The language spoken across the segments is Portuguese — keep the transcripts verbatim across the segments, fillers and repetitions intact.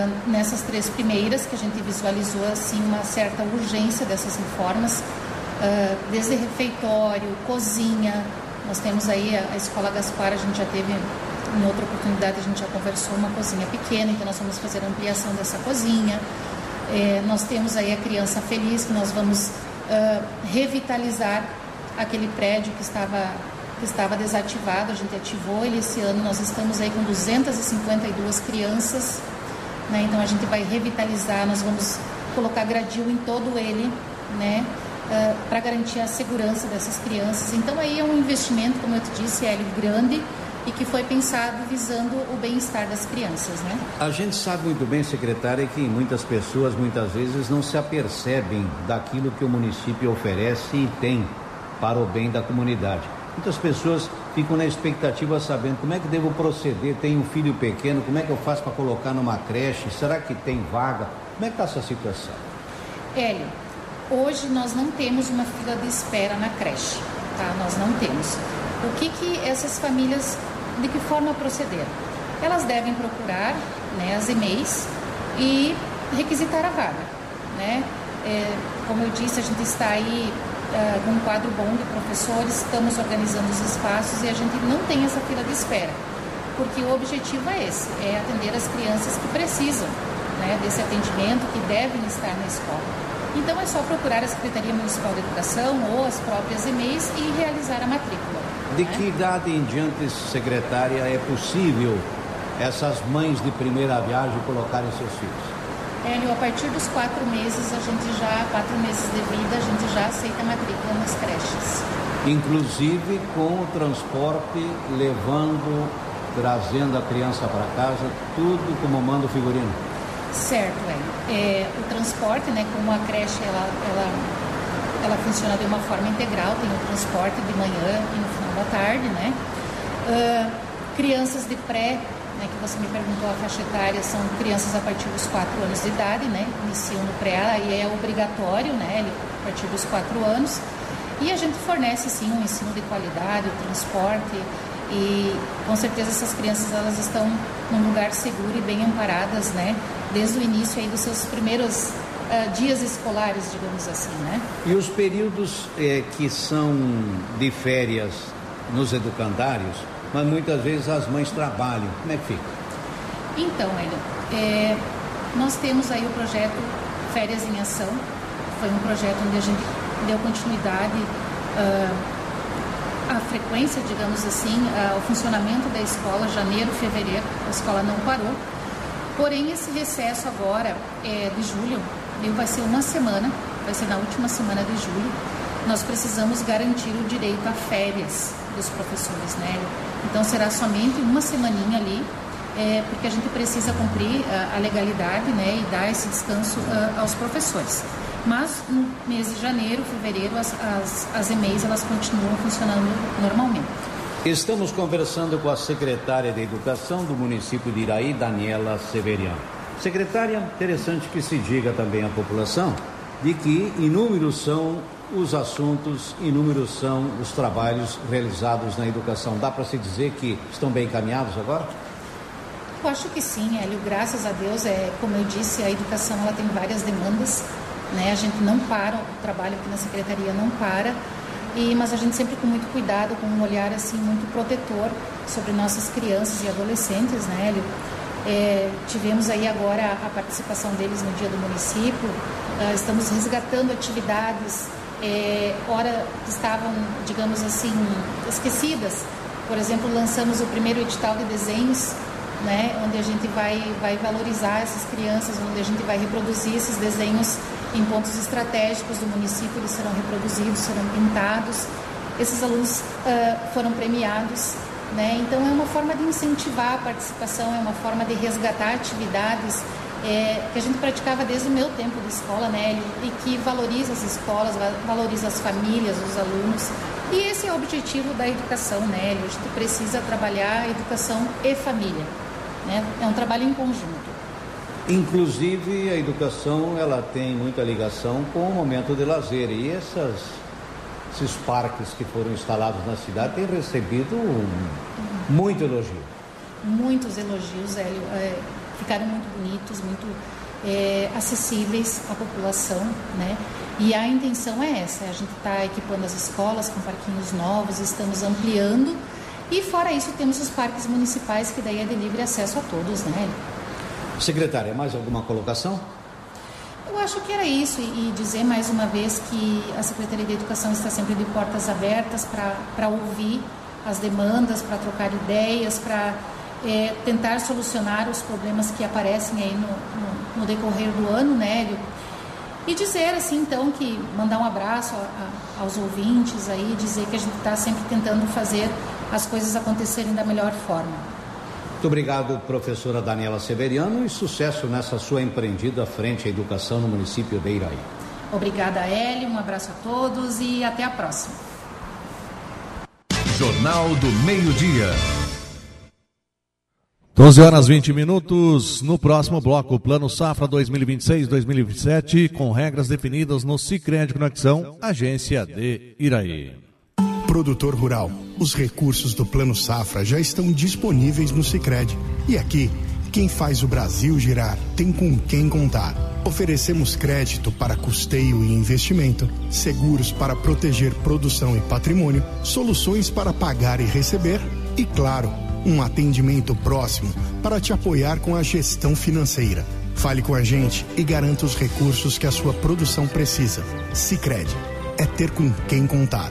Nessas três primeiras que a gente visualizou assim uma certa urgência dessas reformas, desde refeitório, cozinha. Nós temos aí a, a Escola Gaspar, a gente já teve, em outra oportunidade, a gente já conversou, uma cozinha pequena, então nós vamos fazer a ampliação dessa cozinha. É, nós temos aí a Criança Feliz, que nós vamos uh, revitalizar aquele prédio que estava, que estava desativado, a gente ativou ele esse ano, nós estamos aí com duzentas e cinquenta e duas crianças, né? Então a gente vai revitalizar, nós vamos colocar gradil em todo ele, né? Uh, para garantir a segurança dessas crianças. Então aí é um investimento, como eu te disse, Hélio, grande e que foi pensado visando o bem-estar das crianças, né? A gente sabe muito bem, secretária, que muitas pessoas muitas vezes não se apercebem daquilo que o município oferece e tem para o bem da comunidade. Muitas pessoas ficam na expectativa sabendo como é que devo proceder, tenho um filho pequeno, como é que eu faço para colocar numa creche, será que tem vaga? Como é que está essa situação? Hélio, hoje nós não temos uma fila de espera na creche, tá? Nós não temos. O que que essas famílias, de que forma proceder? Elas devem procurar, né, as e-mails e requisitar a vaga, né? É, como eu disse, a gente está aí uh, com um quadro bom de professores, estamos organizando os espaços e a gente não tem essa fila de espera, porque o objetivo é esse, é atender as crianças que precisam, né, desse atendimento, que devem estar na escola. Então é só procurar a Secretaria Municipal de Educação ou as próprias e-mails e realizar a matrícula. De que idade em diante, secretária, é possível essas mães de primeira viagem colocarem seus filhos? Hélio, a partir dos quatro meses, a gente já, quatro meses de vida, a gente já aceita a matrícula nas creches. Inclusive com o transporte, levando, trazendo a criança para casa, tudo como manda o figurino? Certo, é. é o transporte, né, como a creche ela, ela, ela funciona de uma forma integral, tem o transporte de manhã e no final da tarde, né? Uh, crianças de pré, né, que você me perguntou a faixa etária, são crianças a partir dos quatro anos de idade, né? Iniciam no pré, aí é obrigatório, né, a partir dos quatro anos. E a gente fornece, sim, um ensino de qualidade, o transporte. E com certeza essas crianças elas estão num lugar seguro e bem amparadas, né? Desde o início aí dos seus primeiros uh, dias escolares, digamos assim, né? E os períodos eh, que são de férias nos educandários, mas muitas vezes as mães trabalham, como é que fica? Então, Hélio, é, nós temos aí o projeto Férias em Ação, foi um projeto onde a gente deu continuidade uh, a frequência, digamos assim, uh, o funcionamento da escola, janeiro, fevereiro, a escola não parou. Porém, esse recesso agora é, de julho, ele vai ser uma semana, vai ser na última semana de julho. Nós precisamos garantir o direito a férias dos professores, né? Então, será somente uma semaninha ali, é, porque a gente precisa cumprir uh, a legalidade, né, e dar esse descanso uh, aos professores. Mas no mês de janeiro, fevereiro, as, as, as e-mails elas continuam funcionando normalmente. Estamos conversando com a secretária de Educação do município de Iraí, Daniela Severiano. Secretária, interessante que se diga também à população de que inúmeros são os assuntos, inúmeros são os trabalhos realizados na educação. Dá para se dizer que estão bem encaminhados agora? Eu acho que sim, Hélio. Graças a Deus, é, como eu disse, a educação ela tem várias demandas. Né? A gente não para, o trabalho aqui na Secretaria não para, e, mas a gente sempre com muito cuidado, com um olhar assim, muito protetor sobre nossas crianças e adolescentes, né, Hélio? É, tivemos aí agora a participação deles no Dia do Município, uh, estamos resgatando atividades, é, ora que estavam, digamos assim, esquecidas. Por exemplo, lançamos o primeiro edital de desenhos, né, onde a gente vai, vai valorizar essas crianças, onde a gente vai reproduzir esses desenhos em pontos estratégicos do município, eles serão reproduzidos, serão pintados. Esses alunos uh, foram premiados, né? Então é uma forma de incentivar a participação, é uma forma de resgatar atividades é, que a gente praticava desde o meu tempo de escola, né? E que valoriza as escolas, valoriza as famílias, os alunos. E esse é o objetivo da educação, né? A gente precisa trabalhar a educação e família, né? É um trabalho em conjunto. Inclusive, a educação ela tem muita ligação com o momento de lazer, e essas, esses parques que foram instalados na cidade têm recebido um, muito elogio. Muitos elogios, Hélio. É, ficaram muito bonitos, muito é, acessíveis à população, né? E a intenção é essa, a gente está equipando as escolas com parquinhos novos, estamos ampliando, e fora isso temos os parques municipais, que daí é de livre acesso a todos, né? Secretária, mais alguma colocação? Eu acho que era isso, e dizer mais uma vez que a Secretaria de Educação está sempre de portas abertas para ouvir as demandas, para trocar ideias, para é, tentar solucionar os problemas que aparecem aí no, no, no decorrer do ano, né, Hélio? E dizer assim, então, que mandar um abraço a, a, aos ouvintes aí, dizer que a gente está sempre tentando fazer as coisas acontecerem da melhor forma. Muito obrigado, professora Daniela Severiano, e sucesso nessa sua empreendida frente à educação no município de Iraí. Obrigada, Hélio, um abraço a todos e até a próxima. Jornal do Meio-Dia. doze horas e vinte minutos. No próximo bloco, Plano Safra dois mil e vinte e seis dois mil e vinte e sete, com regras definidas no Sicredi Conexão, agência de Iraí. Produtor rural, os recursos do Plano Safra já estão disponíveis no Sicredi. E aqui, quem faz o Brasil girar tem com quem contar. Oferecemos crédito para custeio e investimento, seguros para proteger produção e patrimônio, soluções para pagar e receber e, claro, um atendimento próximo para te apoiar com a gestão financeira. Fale com a gente e garanta os recursos que a sua produção precisa. Sicredi, é ter com quem contar.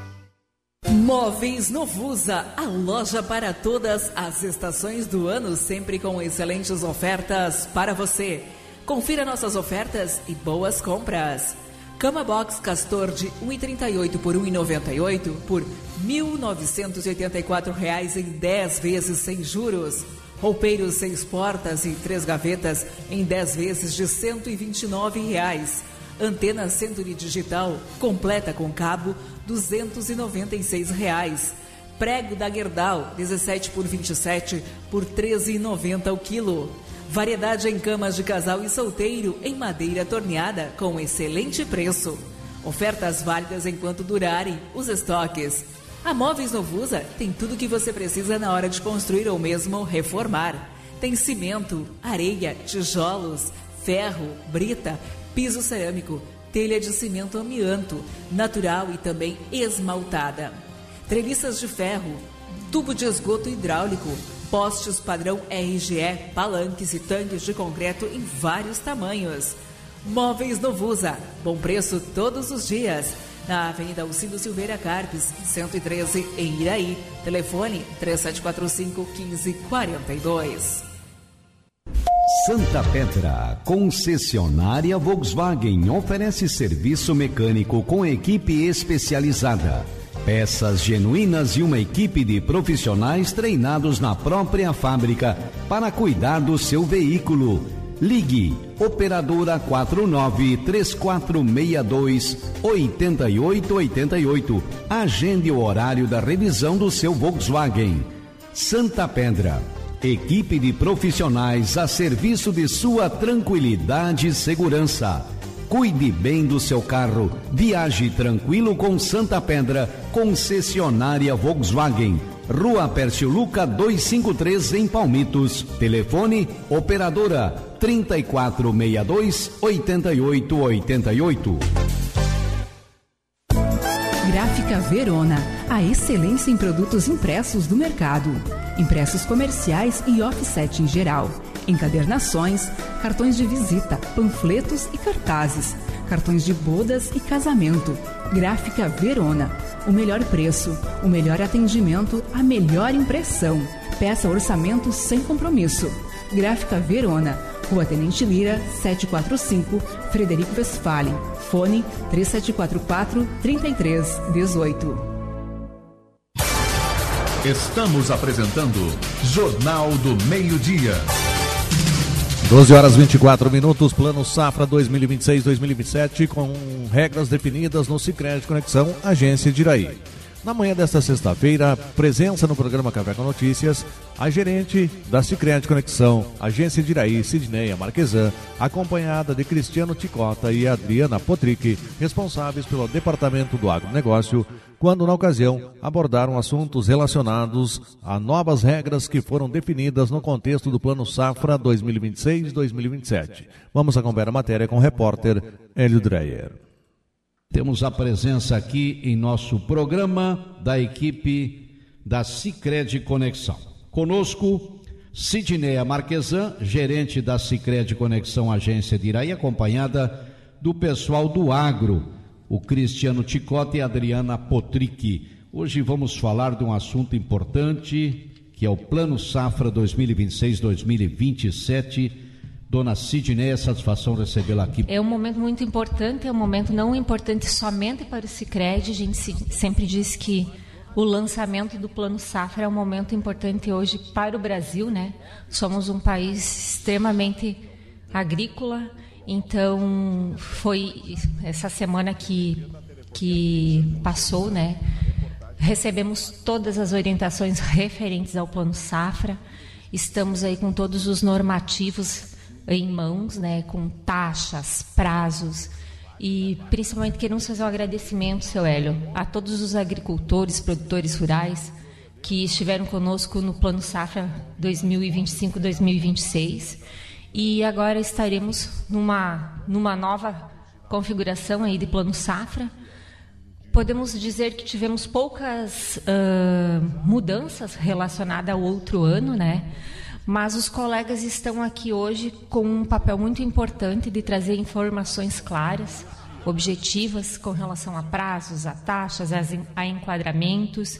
Móveis Novusa, a loja para todas as estações do ano, sempre com excelentes ofertas para você. Confira nossas ofertas e boas compras. Cama Box Castor de um real e trinta e oito por um real e noventa e oito por mil novecentos e oitenta e quatro reais em dez vezes sem juros. Roupeiros seis portas e três gavetas em dez vezes de cento e vinte e nove reais. Antena Century Digital completa com cabo duzentos e noventa e seis reais. Prego da Gerdau dezessete por vinte e sete por treze reais e noventa centavos o quilo. Variedade em camas de casal e solteiro em madeira torneada com excelente preço. Ofertas válidas enquanto durarem os estoques. A Móveis Novusa tem tudo o que você precisa na hora de construir ou mesmo reformar. Tem cimento, areia, tijolos, ferro, brita, piso cerâmico, telha de cimento amianto, natural e também esmaltada. Treliças de ferro, tubo de esgoto hidráulico, postes padrão R G E, palanques e tanques de concreto em vários tamanhos. Móveis Novusa, bom preço todos os dias. Na Avenida Alcindo Silveira Carpes, cento e treze, em Iraí. Telefone três sete quatro cinco, um cinco quatro dois. Santa Pedra, concessionária Volkswagen, oferece serviço mecânico com equipe especializada. Peças genuínas e uma equipe de profissionais treinados na própria fábrica para cuidar do seu veículo. Ligue, operadora quatro nove três quatro seis dois oito oito oito oito. Agende o horário da revisão do seu Volkswagen. Santa Pedra, equipe de profissionais a serviço de sua tranquilidade e segurança. Cuide bem do seu carro. Viaje tranquilo com Santa Pedra, concessionária Volkswagen. Rua Pércio Luca duzentos e cinquenta e três, em Palmitos. Telefone, operadora trinta e quatro sessenta e dois, oitenta e oito oitenta e oito. Gráfica Verona, a excelência em produtos impressos do mercado. Impressos comerciais e offset em geral. Encadernações, cartões de visita, panfletos e cartazes, cartões de bodas e casamento. Gráfica Verona, o melhor preço, o melhor atendimento, a melhor impressão. Peça orçamento sem compromisso. Gráfica Verona, Rua Tenente Lira, setecentos e quarenta e cinco, Frederico Westphalen. Fone três sete quatro quatro, três três um oito. Estamos apresentando Jornal do Meio-Dia. doze horas e vinte e quatro minutos, Plano Safra dois mil e vinte e seis dois mil e vinte e sete, com regras definidas no Sicredi Conexão, agência de Iraí. Na manhã desta sexta-feira, presença no programa Café com Notícias, a gerente da Sicredi Conexão, agência de Iraí, Sidneia Marquesan, acompanhada de Cristiano Ticota e Adriana Potrick, responsáveis pelo Departamento do Agronegócio, quando, na ocasião, abordaram assuntos relacionados a novas regras que foram definidas no contexto do Plano Safra dois mil e vinte e seis a dois mil e vinte e sete. Vamos acompanhar a matéria com o repórter Hélio Dreyer. Temos a presença aqui em nosso programa da equipe da Sicredi Conexão. Conosco, Sidneia Marquesan, gerente da Sicredi Conexão, agência de Iraí, acompanhada do pessoal do agro, o Cristiano Ticota e a Adriana Potrick. Hoje vamos falar de um assunto importante, que é o Plano Safra dois mil e vinte e seis a dois mil e vinte e sete. Dona Sidneia, satisfação recebê-la aqui. É um momento muito importante, é um momento não importante somente para o Sicredi. A gente sempre diz que o lançamento do Plano Safra é um momento importante hoje para o Brasil, né? Somos um país extremamente agrícola, então foi essa semana que, que passou, né? Recebemos todas as orientações referentes ao Plano Safra, estamos aí com todos os normativos em mãos, né, com taxas, prazos, e principalmente queremos fazer um agradecimento, seu Hélio, a todos os agricultores, produtores rurais que estiveram conosco no Plano Safra dois mil e vinte e cinco a dois mil e vinte e seis, e agora estaremos numa, numa nova configuração aí de Plano Safra. Podemos dizer que tivemos poucas uh, mudanças relacionadas ao outro ano, né? Mas os colegas estão aqui hoje com um papel muito importante de trazer informações claras, objetivas com relação a prazos, a taxas, a enquadramentos,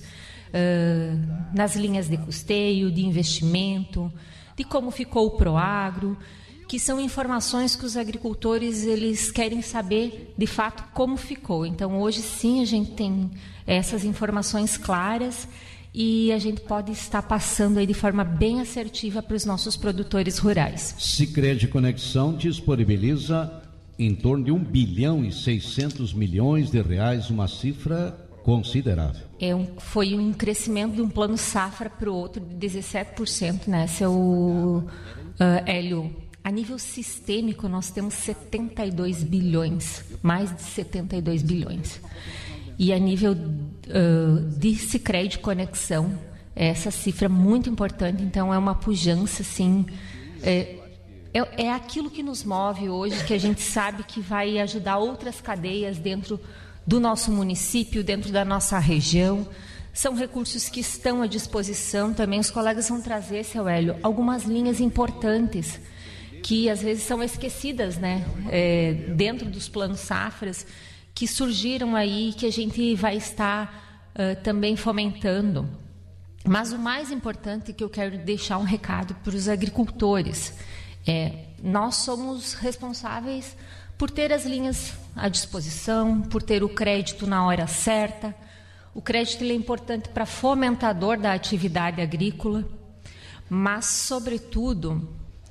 uh, nas linhas de custeio, de investimento, de como ficou o Proagro, que são informações que os agricultores eles querem saber de fato como ficou. Então hoje sim a gente tem essas informações claras e a gente pode estar passando aí de forma bem assertiva para os nossos produtores rurais. Sicredi Conexão disponibiliza em torno de um bilhão e seiscentos milhões de reais, uma cifra considerável. É um, foi um crescimento de um plano safra para o outro de dezessete por cento, né, seu uh, Hélio? A nível sistêmico, nós temos setenta e dois bilhões, mais de setenta e dois bilhões. E a nível uh, de Sicredi Conexão, essa cifra é muito importante, então é uma pujança, assim, é, é, é aquilo que nos move hoje, que a gente sabe que vai ajudar outras cadeias dentro do nosso município, dentro da nossa região. São recursos que estão à disposição também. Os colegas vão trazer, seu Hélio, algumas linhas importantes que às vezes são esquecidas, né, é, dentro dos planos safras, que surgiram aí, que a gente vai estar uh, também fomentando. Mas o mais importante que eu quero deixar um recado para os agricultores é: nós somos responsáveis por ter as linhas à disposição, por ter o crédito na hora certa. O crédito ele é importante para fomentador da atividade agrícola, mas, sobretudo,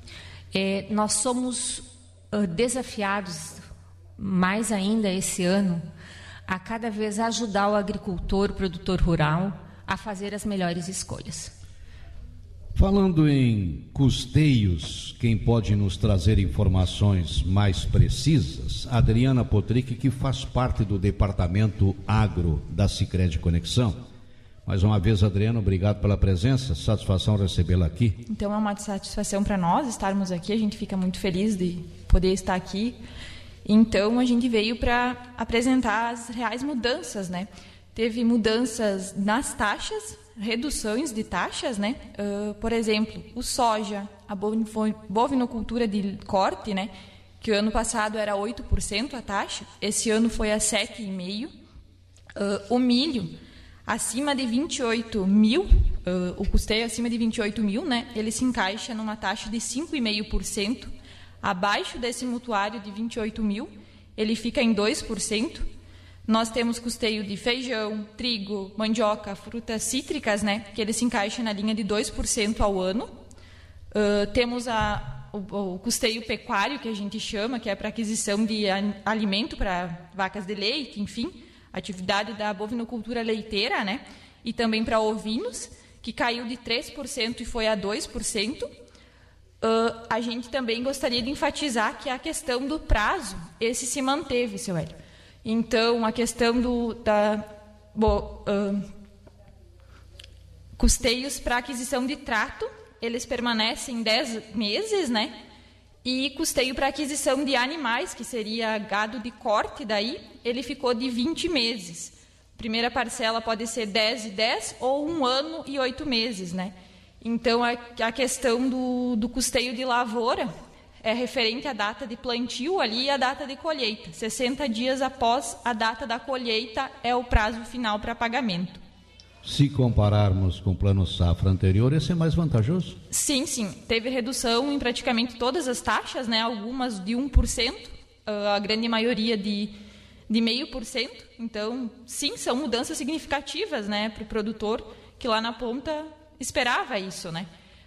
é, nós somos uh, desafiados, mais ainda esse ano, a cada vez ajudar o agricultor, o produtor rural, a fazer as melhores escolhas. Falando em custeios, quem pode nos trazer informações mais precisas? Adriana Potrick, que faz parte do Departamento Agro da Sicredi Conexão. Mais uma vez, Adriana, obrigado pela presença, satisfação recebê-la aqui. Então é uma satisfação para nós estarmos aqui, a gente fica muito feliz de poder estar aqui. Então a gente veio para apresentar as reais mudanças, né? Teve mudanças nas taxas, reduções de taxas, né? Uh, por exemplo, o soja, a bovinocultura de corte, né? Que o ano passado era oito por cento a taxa, esse ano foi a sete vírgula cinco por cento. Uh, o milho, acima de vinte e oito mil, uh, o custeio acima de vinte e oito mil, né? Ele se encaixa numa taxa de cinco vírgula cinco por cento. Abaixo desse mutuário de vinte e oito mil, ele fica em dois por cento. Nós temos custeio de feijão, trigo, mandioca, frutas cítricas, né, que ele se encaixa na linha de dois por cento ao ano. Uh, temos a, o, o custeio pecuário, que a gente chama, que é para aquisição de a, alimento para vacas de leite, enfim, atividade da bovinocultura leiteira, né? E também para ovinos, que caiu de três por cento e foi a dois por cento. Uh, a gente também gostaria de enfatizar que a questão do prazo, esse se manteve, seu Hélio. Então, a questão do, da, bo, uh, custeios para aquisição de trato, eles permanecem dez meses, né? E custeio para aquisição de animais, que seria gado de corte, daí, ele ficou de vinte meses. Primeira parcela pode ser dez e dez ou um ano e oito meses, né? Então, a, a questão do, do custeio de lavoura é referente à data de plantio ali e à data de colheita. sessenta dias após a data da colheita é o prazo final para pagamento. Se compararmos com o plano safra anterior, esse é mais vantajoso? Sim, sim. Teve redução em praticamente todas as taxas, né? Algumas de um por cento, a grande maioria de, de zero vírgula cinco por cento. Então, sim, são mudanças significativas, né, para o produtor, que lá na ponta esperava isso, né?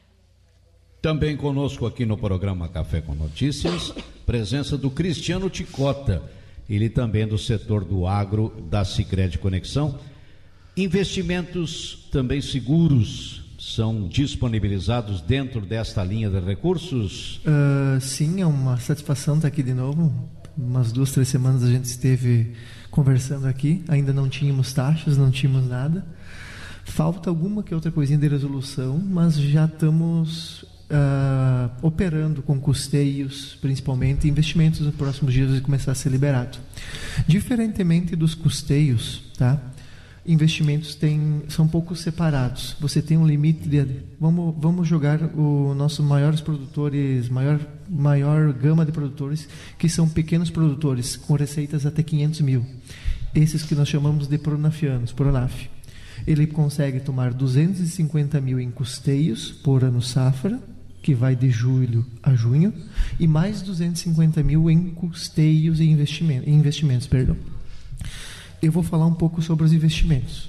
Também conosco aqui no programa Café com Notícias, presença do Cristiano Ticota, ele também do setor do agro da Sicredi Conexão. Investimentos também seguros são disponibilizados dentro desta linha de recursos? Uh, sim, é uma satisfação estar aqui de novo. Umas duas, três semanas a gente esteve conversando aqui, ainda não tínhamos taxas, não tínhamos nada. Falta alguma que outra coisinha de resolução, mas já estamos uh, operando com custeios, principalmente, investimentos nos próximos dias de começar a ser liberado. Diferentemente dos custeios, tá? Investimentos têm, são pouco separados. Você tem um limite de... Vamos, vamos jogar os nossos maiores produtores, maior, maior gama de produtores, que são pequenos produtores, com receitas até quinhentos mil. Esses que nós chamamos de pronafianos, Pronaf. Ele consegue tomar duzentos e cinquenta mil em custeios por ano safra, que vai de julho a junho, e mais duzentos e cinquenta mil em custeios e investimentos, investimentos, perdão. Eu vou falar um pouco sobre os investimentos.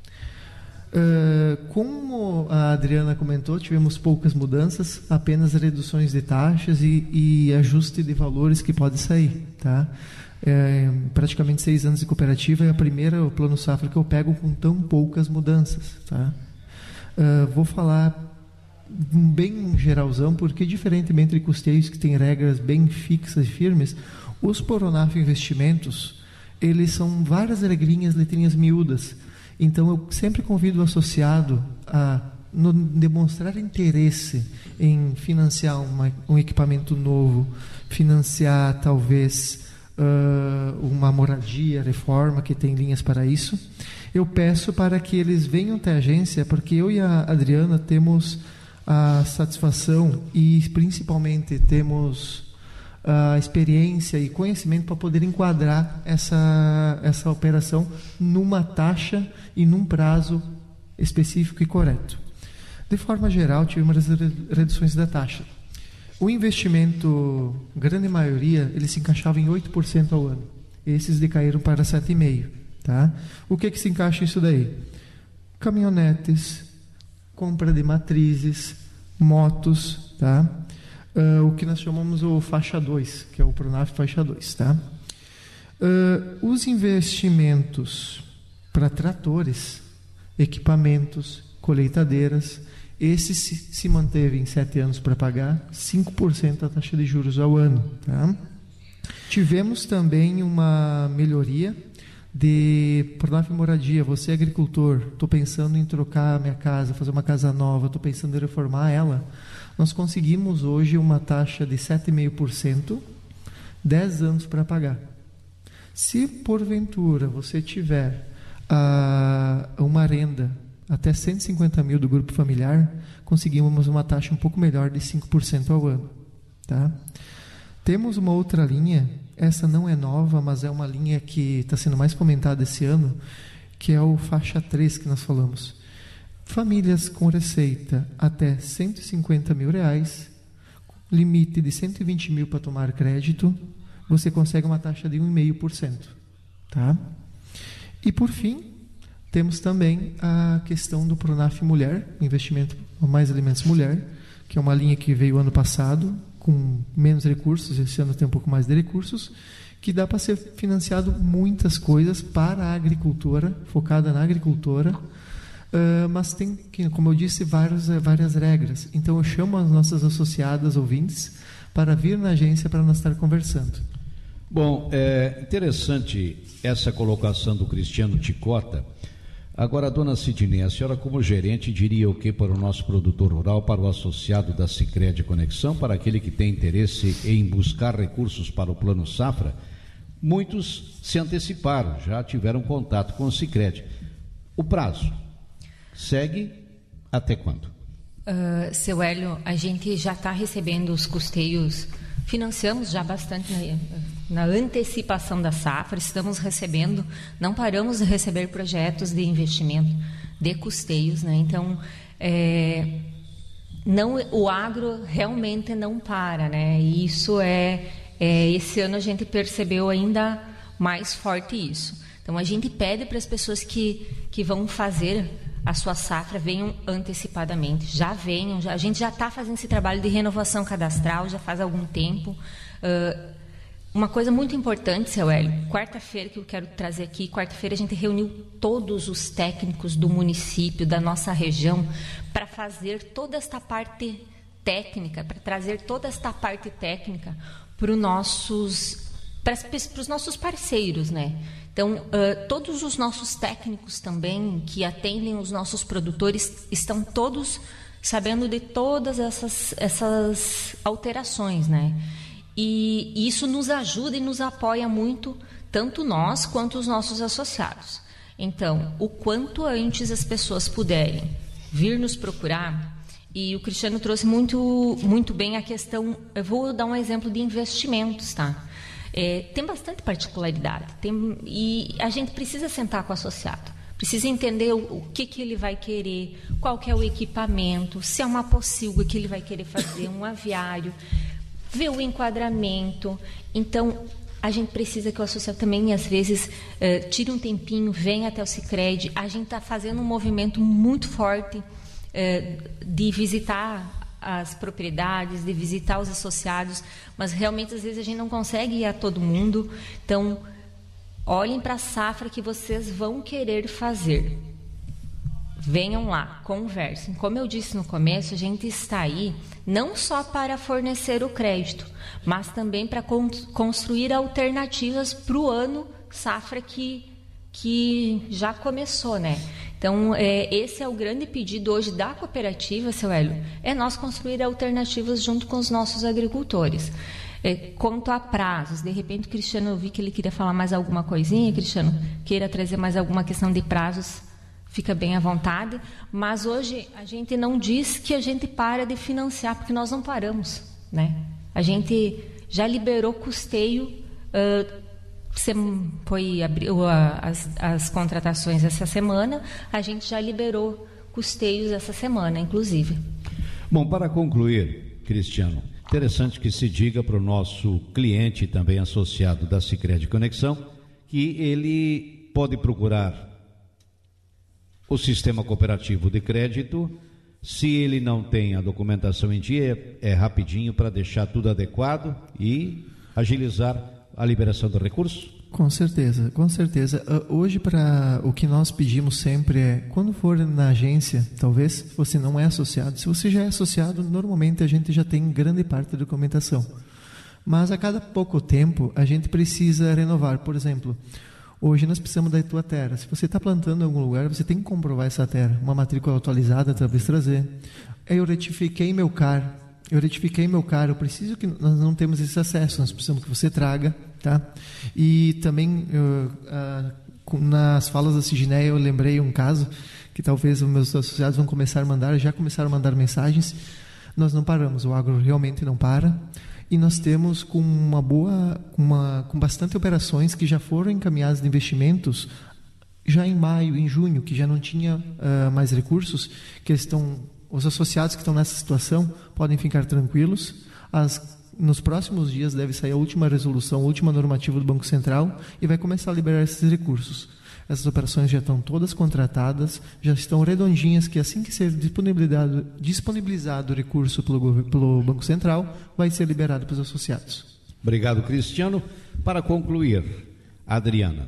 Uh, como a Adriana comentou, tivemos poucas mudanças, apenas reduções de taxas e, e ajuste de valores que pode sair, tá? É, praticamente seis anos de cooperativa é a primeira, o plano safra que eu pego com tão poucas mudanças, tá? Uh, vou falar bem geralzão, porque diferentemente de custeios que tem regras bem fixas e firmes, os Pronaf Investimentos, eles são várias regrinhas, letrinhas miúdas. Então eu sempre convido o associado a no, demonstrar interesse em financiar uma, um equipamento novo, financiar talvez Uh, uma moradia, reforma, que tem linhas para isso. Eu peço para que eles venham até a agência, porque eu e a Adriana temos a satisfação e principalmente temos a experiência e conhecimento para poder enquadrar essa, essa operação numa taxa e num prazo específico e correto. De forma geral, tivemos reduções da taxa. O investimento, grande maioria, ele se encaixava em oito por cento ao ano. Esses decaíram para sete vírgula cinco por cento. Tá? O que, que se encaixa isso daí? Caminhonetes, compra de matrizes, motos, tá? Uh, o que nós chamamos o faixa dois, que é o Pronaf faixa dois. Tá? Uh, os investimentos para tratores, equipamentos, colheitadeiras, esse se, se manteve em sete anos para pagar cinco por cento a taxa de juros ao ano. Tá? Tivemos também uma melhoria de Pronaf Moradia. Você é agricultor, estou pensando em trocar a minha casa, fazer uma casa nova, estou pensando em reformar ela. Nós conseguimos hoje uma taxa de sete vírgula cinco por cento, dez anos para pagar. Se porventura você tiver ah, uma renda até cento e cinquenta mil do grupo familiar, conseguimos uma taxa um pouco melhor de cinco por cento ao ano. Tá? Temos uma outra linha, essa não é nova, mas é uma linha que está sendo mais comentada esse ano, que é o faixa três que nós falamos. Famílias com receita até cento e cinquenta mil reais, limite de cento e vinte mil para tomar crédito, você consegue uma taxa de um vírgula cinco por cento. Tá? E por fim, temos também a questão do Pronaf Mulher, investimento mais alimentos mulher, que é uma linha que veio ano passado, com menos recursos, esse ano tem um pouco mais de recursos, que dá para ser financiado muitas coisas para a agricultura, focada na agricultura, uh, mas tem, como eu disse, vários, várias regras. Então eu chamo as nossas associadas ouvintes para vir na agência para nós estar conversando. Bom, é interessante essa colocação do Cristiano Ticota. Agora, dona Sidney, a senhora como gerente diria o que para o nosso produtor rural, para o associado da Sicredi Conexão, para aquele que tem interesse em buscar recursos para o Plano Safra? Muitos se anteciparam, já tiveram contato com o Sicredi. O prazo segue até quando? Uh, seu Hélio, a gente já está recebendo os custeios, financiamos já bastante na, na antecipação da safra, estamos recebendo, não paramos de receber projetos de investimento, de custeios, né? Então, é, não, o agro realmente não para, né? E isso é, é, esse ano a gente percebeu ainda mais forte isso. Então, a gente pede para as pessoas que, que vão fazer a sua safra, venham antecipadamente, já venham, já, a gente já está fazendo esse trabalho de renovação cadastral, já faz algum tempo. Uh, uma coisa muito importante, seu Hélio, quarta-feira que eu quero trazer aqui, quarta-feira a gente reuniu todos os técnicos do município, da nossa região, para fazer toda esta parte técnica, para trazer toda esta parte técnica para os nossos, para os nossos parceiros, né? Então, uh, todos os nossos técnicos também, que atendem os nossos produtores, estão todos sabendo de todas essas, essas alterações, né? E, e isso nos ajuda e nos apoia muito, tanto nós quanto os nossos associados. Então, o quanto antes as pessoas puderem vir nos procurar, e o Cristiano trouxe muito, muito bem a questão, eu vou dar um exemplo de investimentos, tá? É, tem bastante particularidade tem, e a gente precisa sentar com o associado, precisa entender o, o que, que ele vai querer, qual que é o equipamento, se é uma pocilga que ele vai querer fazer, um aviário, ver o enquadramento. Então, a gente precisa que o associado também, às vezes, eh, tire um tempinho, venha até o Sicredi. A gente está fazendo um movimento muito forte eh, de visitar as propriedades, de visitar os associados, mas realmente às vezes a gente não consegue ir a todo mundo. Então, olhem para a safra que vocês vão querer fazer. Venham lá, conversem. Como eu disse no começo, a gente está aí não só para fornecer o crédito, mas também para con- construir alternativas para o ano safra que, que já começou, né? Então, é, esse é o grande pedido hoje da cooperativa, seu Hélio, é nós construir alternativas junto com os nossos agricultores. É, quanto a prazos, de repente o Cristiano, eu vi que ele queria falar mais alguma coisinha, Cristiano, queira trazer mais alguma questão de prazos, fica bem à vontade, mas hoje a gente não diz que a gente para de financiar, porque nós não paramos, né? A gente já liberou custeio, uh, Você foi abriu as, as contratações essa semana, a gente já liberou custeios essa semana, inclusive. Bom, para concluir, Cristiano, interessante que se diga para o nosso cliente, também associado da Sicredi Conexão, que ele pode procurar o sistema cooperativo de crédito. Se ele não tem a documentação em dia, é rapidinho para deixar tudo adequado e agilizar a liberação do recurso? Com certeza, com certeza. Uh, hoje, para o que nós pedimos sempre é, quando for na agência, talvez se você não é associado, se você já é associado, normalmente a gente já tem grande parte da documentação. Mas a cada pouco tempo a gente precisa renovar. Por exemplo, hoje nós precisamos da tua terra. Se você está plantando em algum lugar, você tem que comprovar essa terra. Uma matrícula atualizada, talvez trazer. Eu retifiquei meu C A R. Eu retifiquei meu C A R, eu preciso que nós não temos esse acesso, nós precisamos que você traga, tá? E também, eu, ah, nas falas da Sidney, eu lembrei um caso que talvez os meus associados vão começar a mandar, já começaram a mandar mensagens. Nós não paramos, o agro realmente não para, e nós temos com uma boa, uma, com bastante operações que já foram encaminhadas de investimentos, já em maio, em junho, que já não tinha uh, mais recursos, que estão... Os associados que estão nessa situação podem ficar tranquilos. As, nos próximos dias deve sair a última resolução, a última normativa do Banco Central e vai começar a liberar esses recursos. Essas operações já estão todas contratadas, já estão redondinhas, que assim que ser disponibilizado, disponibilizado o recurso pelo, pelo Banco Central, vai ser liberado para os associados. Obrigado, Cristiano. Para concluir, Adriana,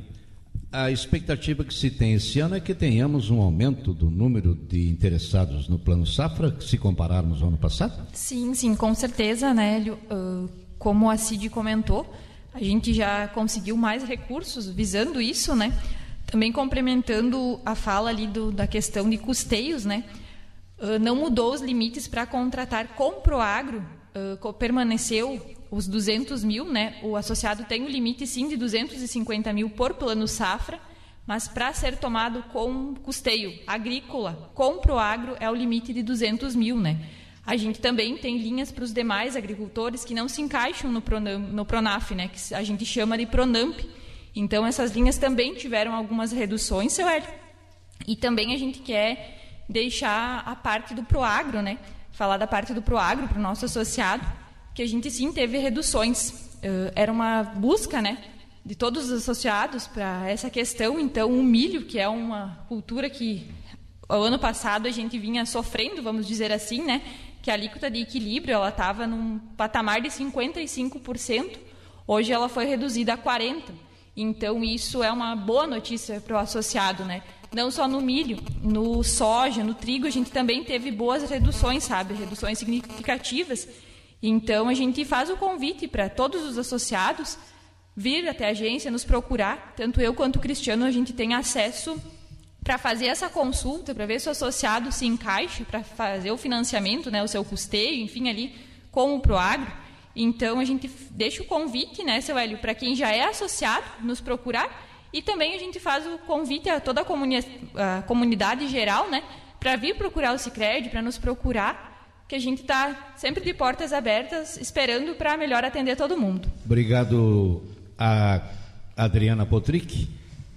a expectativa que se tem esse ano é que tenhamos um aumento do número de interessados no Plano Safra, se compararmos ao ano passado? Sim, sim, com certeza, né, Hélio? Uh, como a Cid comentou, a gente já conseguiu mais recursos visando isso, né? Também complementando a fala ali do, da questão de custeios, né? Uh, não mudou os limites para contratar com Proagro, uh, permaneceu os duzentos mil, né? O associado tem um limite, sim, de duzentos e cinquenta mil por Plano Safra, mas para ser tomado com custeio agrícola, com Proagro, é o limite de duzentos mil, né? A gente também tem linhas para os demais agricultores que não se encaixam no, Pronam, no Pronaf, né? Que a gente chama de Pronamp. Então, essas linhas também tiveram algumas reduções, seu Hélio. E também a gente quer deixar a parte do Proagro, né? Falar da parte do Proagro para o nosso associado, que a gente sim teve reduções. Uh, era uma busca, né, de todos os associados para essa questão. Então, o milho, que é uma cultura que o ano passado a gente vinha sofrendo, vamos dizer assim, né, que a alíquota de equilíbrio ela estava num patamar de cinquenta e cinco por cento, hoje ela foi reduzida a quarenta por cento. Então, isso é uma boa notícia para o associado, né? Não só no milho, no soja, no trigo, a gente também teve boas reduções, sabe? Reduções significativas. Então, a gente faz o convite para todos os associados vir até a agência, nos procurar. Tanto eu quanto o Cristiano, a gente tem acesso para fazer essa consulta, para ver se o associado se encaixa, para fazer o financiamento, né, o seu custeio, enfim, ali com o Proagro. Então, a gente deixa o convite, né, seu Hélio, para quem já é associado, nos procurar. E também a gente faz o convite a toda a, comuni- a comunidade geral, né, para vir procurar o Sicredi, para nos procurar, que a gente está sempre de portas abertas, esperando para melhor atender todo mundo. Obrigado a Adriana Potrick.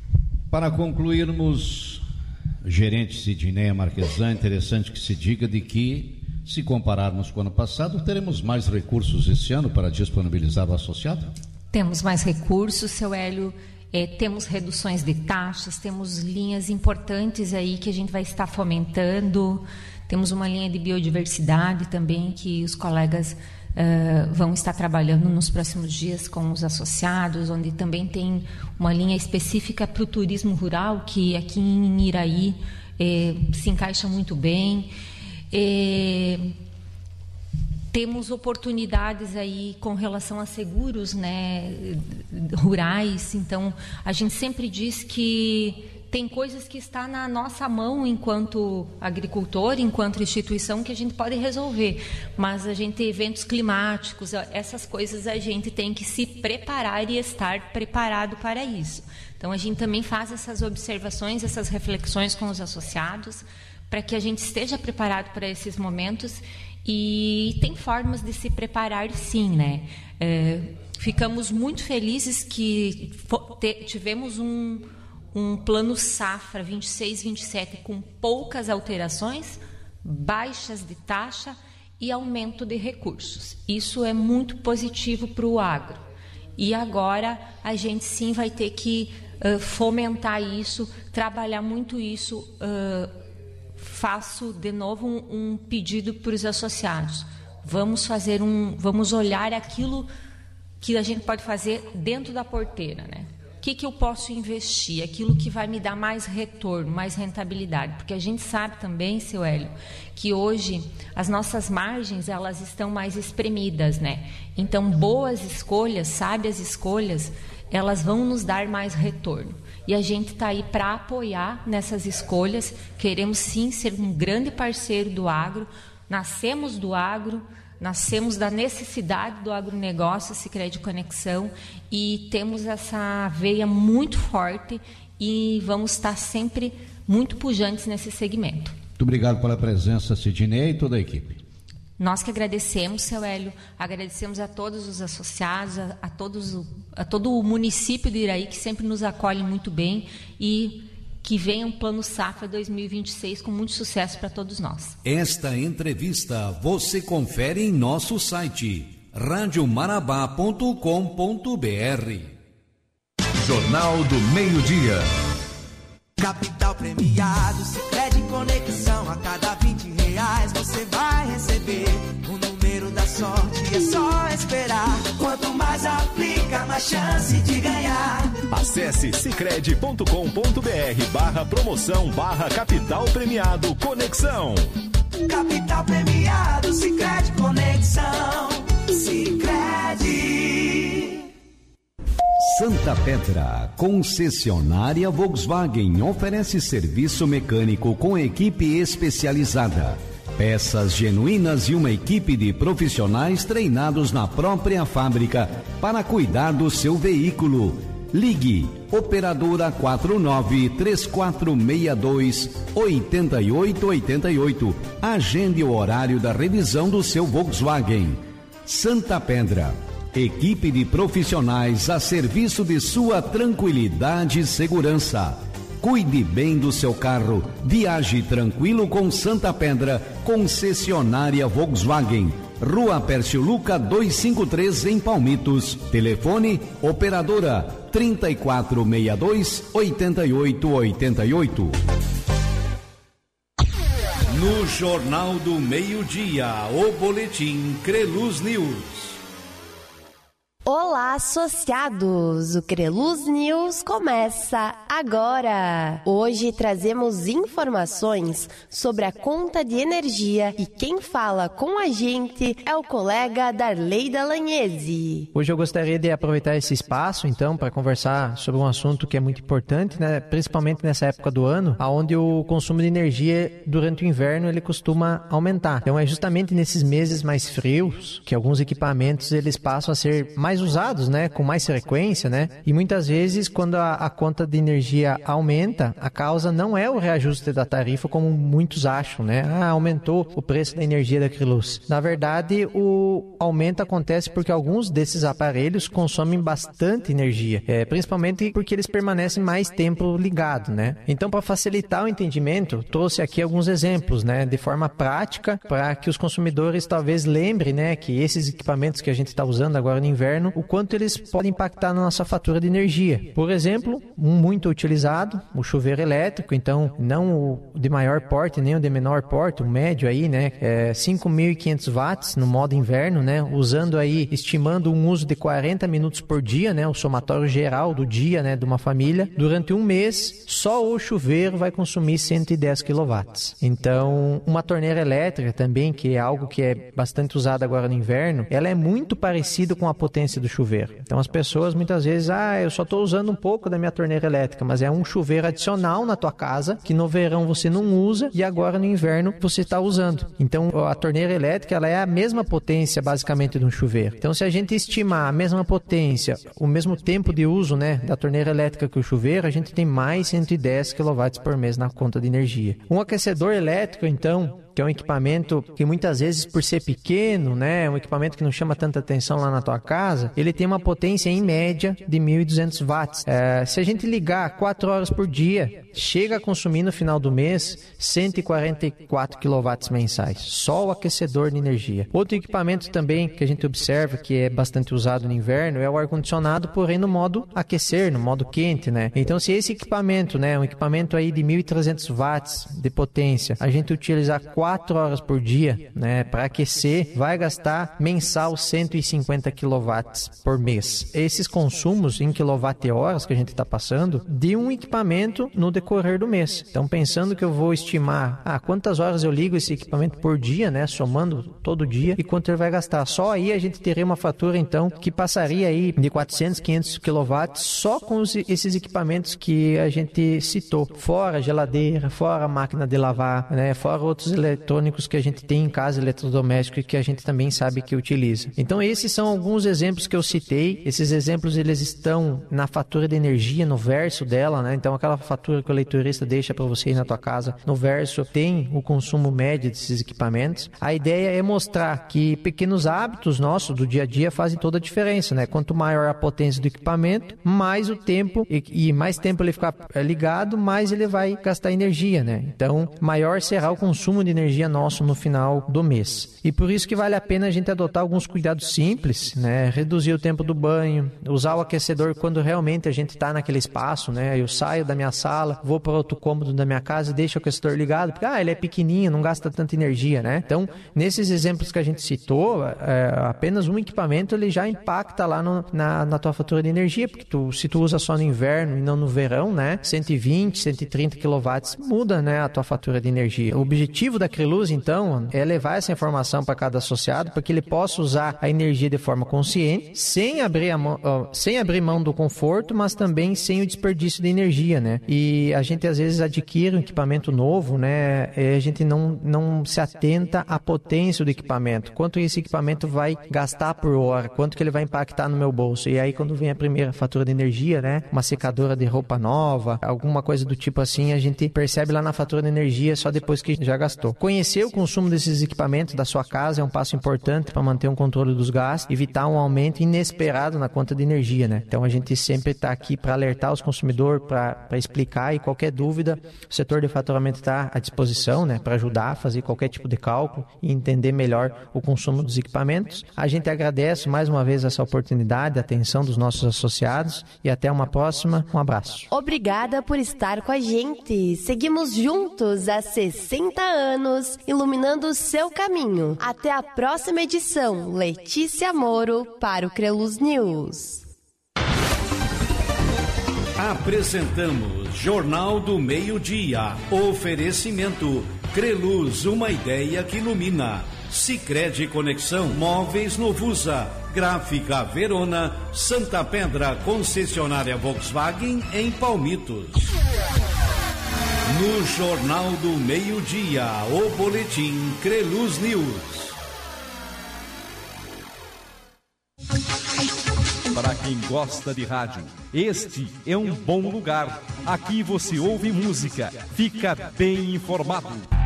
Para concluirmos, gerente Sidneia Marquesan, interessante que se diga de que, se compararmos com o ano passado, teremos mais recursos esse ano para disponibilizar ao associado? Temos mais recursos, seu Hélio. É, temos reduções de taxas, temos linhas importantes aí que a gente vai estar fomentando, temos uma linha de biodiversidade também que os colegas uh, vão estar trabalhando nos próximos dias com os associados, onde também tem uma linha específica para o turismo rural, que aqui em Iraí é, se encaixa muito bem. É, temos oportunidades aí com relação a seguros, né, rurais. Então, a gente sempre diz que tem coisas que está na nossa mão enquanto agricultor, enquanto instituição, que a gente pode resolver. Mas a gente tem eventos climáticos, essas coisas a gente tem que se preparar e estar preparado para isso. Então, a gente também faz essas observações, essas reflexões com os associados, para que a gente esteja preparado para esses momentos. E tem formas de se preparar, sim, né? É, ficamos muito felizes que te, tivemos um, um plano safra vinte e seis, vinte e sete com poucas alterações, baixas de taxa e aumento de recursos. Isso é muito positivo para o agro. E agora a gente sim vai ter que uh, fomentar isso, trabalhar muito isso. Uh, Faço de novo um, um pedido para os associados. Vamos fazer um, vamos olhar aquilo que a gente pode fazer dentro da porteira, né? O que que eu posso investir? Aquilo que vai me dar mais retorno, mais rentabilidade, porque a gente sabe também, seu Hélio, que hoje as nossas margens elas estão mais espremidas, né? Então, boas escolhas, sábias escolhas, elas vão nos dar mais retorno. E a gente está aí para apoiar nessas escolhas. Queremos sim ser um grande parceiro do agro. Nascemos do agro, nascemos da necessidade do agronegócio, Sicredi Conexão, e temos essa veia muito forte e vamos estar sempre muito pujantes nesse segmento. Muito obrigado pela presença, Sidneia, e toda a equipe. Nós que agradecemos, seu Hélio, agradecemos a todos os associados, a, a, todos, a todo o município de Iraí, que sempre nos acolhe muito bem, e que venha um Plano Safra dois mil e vinte e seis com muito sucesso para todos nós. Esta entrevista você confere em nosso site rádio marabá ponto com ponto br. Jornal do Meio-Dia. Capital premiado, Sicredi Conexão. A cada vinte reais você vai receber o número da sorte. É só esperar. Quanto mais a chance de ganhar. Acesse sicredi ponto com ponto br barra promoção barra capital premiado Conexão. Capital premiado, Sicredi Conexão. Sicredi. Santa Pedra, concessionária Volkswagen, oferece serviço mecânico com equipe especializada, peças genuínas e uma equipe de profissionais treinados na própria fábrica para cuidar do seu veículo. Ligue operadora quatro nove três quatro seis dois oito oito oito oito. Agende o horário da revisão do seu Volkswagen. Santa Pedra, equipe de profissionais a serviço de sua tranquilidade e segurança. Cuide bem do seu carro. Viaje tranquilo com Santa Pedra, concessionária Volkswagen. Rua Pércio Luca duzentos e cinquenta e três em Palmitos. Telefone operadora trinta e quatro sessenta e dois oitenta e oito oitenta e oito. No Jornal do Meio-Dia, o boletim Creluz News. Olá, associados! O Creluz News começa agora! Hoje trazemos informações sobre a conta de energia e quem fala com a gente é o colega Darley Dallagnese. Hoje eu gostaria de aproveitar esse espaço, então, para conversar sobre um assunto que é muito importante, né? Principalmente nessa época do ano, onde o consumo de energia durante o inverno ele costuma aumentar. Então é justamente nesses meses mais frios que alguns equipamentos eles passam a ser mais mais usados, né, com mais frequência, né, e muitas vezes quando a, a conta de energia aumenta, a causa não é o reajuste da tarifa como muitos acham, né, ah, aumentou o preço da energia da Creluz. Na verdade, o aumento acontece porque alguns desses aparelhos consomem bastante energia, é, principalmente porque eles permanecem mais tempo ligados, né. Então, para facilitar o entendimento, trouxe aqui alguns exemplos, né, de forma prática, para que os consumidores talvez lembrem, né, que esses equipamentos que a gente está usando agora no inverno, o quanto eles podem impactar na nossa fatura de energia. Por exemplo, um muito utilizado, o chuveiro elétrico, então não o de maior porte, nem o de menor porte, o médio aí, né, é cinco mil e quinhentos watts no modo inverno, né, usando aí, estimando um uso de quarenta minutos por dia, né, o somatório geral do dia, né, de uma família. Durante um mês, só o chuveiro vai consumir cento e dez quilowatts. Então, uma torneira elétrica também, que é algo que é bastante usado agora no inverno, ela é muito parecida com a potência do chuveiro. Então as pessoas muitas vezes, ah, eu só estou usando um pouco da minha torneira elétrica, mas é um chuveiro adicional na tua casa, que no verão você não usa e agora no inverno você está usando. Então a torneira elétrica, ela é a mesma potência basicamente de um chuveiro. Então se a gente estimar a mesma potência, o mesmo tempo de uso, né, da torneira elétrica que o chuveiro, a gente tem mais cento e dez quilowatts por mês na conta de energia. Um aquecedor elétrico, então, que é um equipamento que muitas vezes, por ser pequeno, né, um equipamento que não chama tanta atenção lá na tua casa, ele tem uma potência em média de mil e duzentos watts. É, se a gente ligar quatro horas por dia, chega a consumir no final do mês cento e quarenta e quatro quilowatts mensais. Só o aquecedor de energia. Outro equipamento também que a gente observa que é bastante usado no inverno é o ar-condicionado, porém no modo aquecer, no modo quente, né? Então se esse equipamento, né, um equipamento aí de mil e trezentos watts de potência, a gente utilizar quatro horas por dia, né, para aquecer, vai gastar mensal cento e cinquenta quilowatts por mês. Esses consumos em quilowatt-horas que a gente está passando de um equipamento no decorrer do mês. Então, pensando que eu vou estimar ah, quantas horas eu ligo esse equipamento por dia, né, somando todo dia, e quanto ele vai gastar. Só aí a gente teria uma fatura, então, que passaria aí de quatrocentos, quinhentos quilowatts só com os, esses equipamentos que a gente citou. Fora a geladeira, fora a máquina de lavar, né, fora outros eletrônicos que a gente tem em casa, eletrodomésticos, que a gente também sabe que utiliza. Então esses são alguns exemplos que eu citei. Esses exemplos eles estão na fatura de energia, no verso dela, né? Então aquela fatura que o leitorista deixa para você ir na tua casa, no verso tem o consumo médio desses equipamentos. A ideia é mostrar que pequenos hábitos nossos do dia a dia fazem toda a diferença, né? Quanto maior a potência do equipamento, mais o tempo e, e mais tempo ele ficar ligado, mais ele vai gastar energia, né? Então maior será o consumo de energia energia nosso no final do mês. E por isso que vale a pena a gente adotar alguns cuidados simples, né? Reduzir o tempo do banho, usar o aquecedor quando realmente a gente está naquele espaço, né? Eu saio da minha sala, vou para outro cômodo da minha casa e deixo o aquecedor ligado, porque ah, ele é pequenininho, não gasta tanta energia, né? Então, nesses exemplos que a gente citou, é, apenas um equipamento ele já impacta lá no, na, na tua fatura de energia, porque tu, se tu usa só no inverno e não no verão, né? cento e vinte, cento e trinta quilowatts muda, né, a tua fatura de energia. O objetivo da Creluz, então, é levar essa informação para cada associado para que ele possa usar a energia de forma consciente, sem abrir, a mão, uh, sem abrir mão do conforto, mas também sem o desperdício de energia, né? E a gente às vezes adquire um equipamento novo, né? E a gente não, não se atenta à potência do equipamento. Quanto esse equipamento vai gastar por hora, quanto que ele vai impactar no meu bolso. E aí quando vem a primeira fatura de energia, né? Uma secadora de roupa nova, alguma coisa do tipo assim, a gente percebe lá na fatura de energia só depois que já gastou. Conhecer o consumo desses equipamentos da sua casa é um passo importante para manter um controle dos gastos, evitar um aumento inesperado na conta de energia, né? Então a gente sempre está aqui para alertar os consumidores, para explicar, e qualquer dúvida, o setor de faturamento está à disposição, né? Para ajudar a fazer qualquer tipo de cálculo e entender melhor o consumo dos equipamentos. A gente agradece mais uma vez essa oportunidade, a atenção dos nossos associados e até uma próxima. Um abraço. Obrigada por estar com a gente. Seguimos juntos há sessenta anos, iluminando o seu caminho. Até a próxima edição. Letícia Moro para o Creluz News. Apresentamos Jornal do Meio-Dia. Oferecimento Creluz, uma ideia que ilumina. Sicredi Conexão, Móveis Novusa, Gráfica Verona, Santa Pedra, concessionária Volkswagen em Palmitos. No Jornal do Meio-Dia, o boletim Creluz News. Para quem gosta de rádio, este é um bom lugar. Aqui você ouve música, fica bem informado.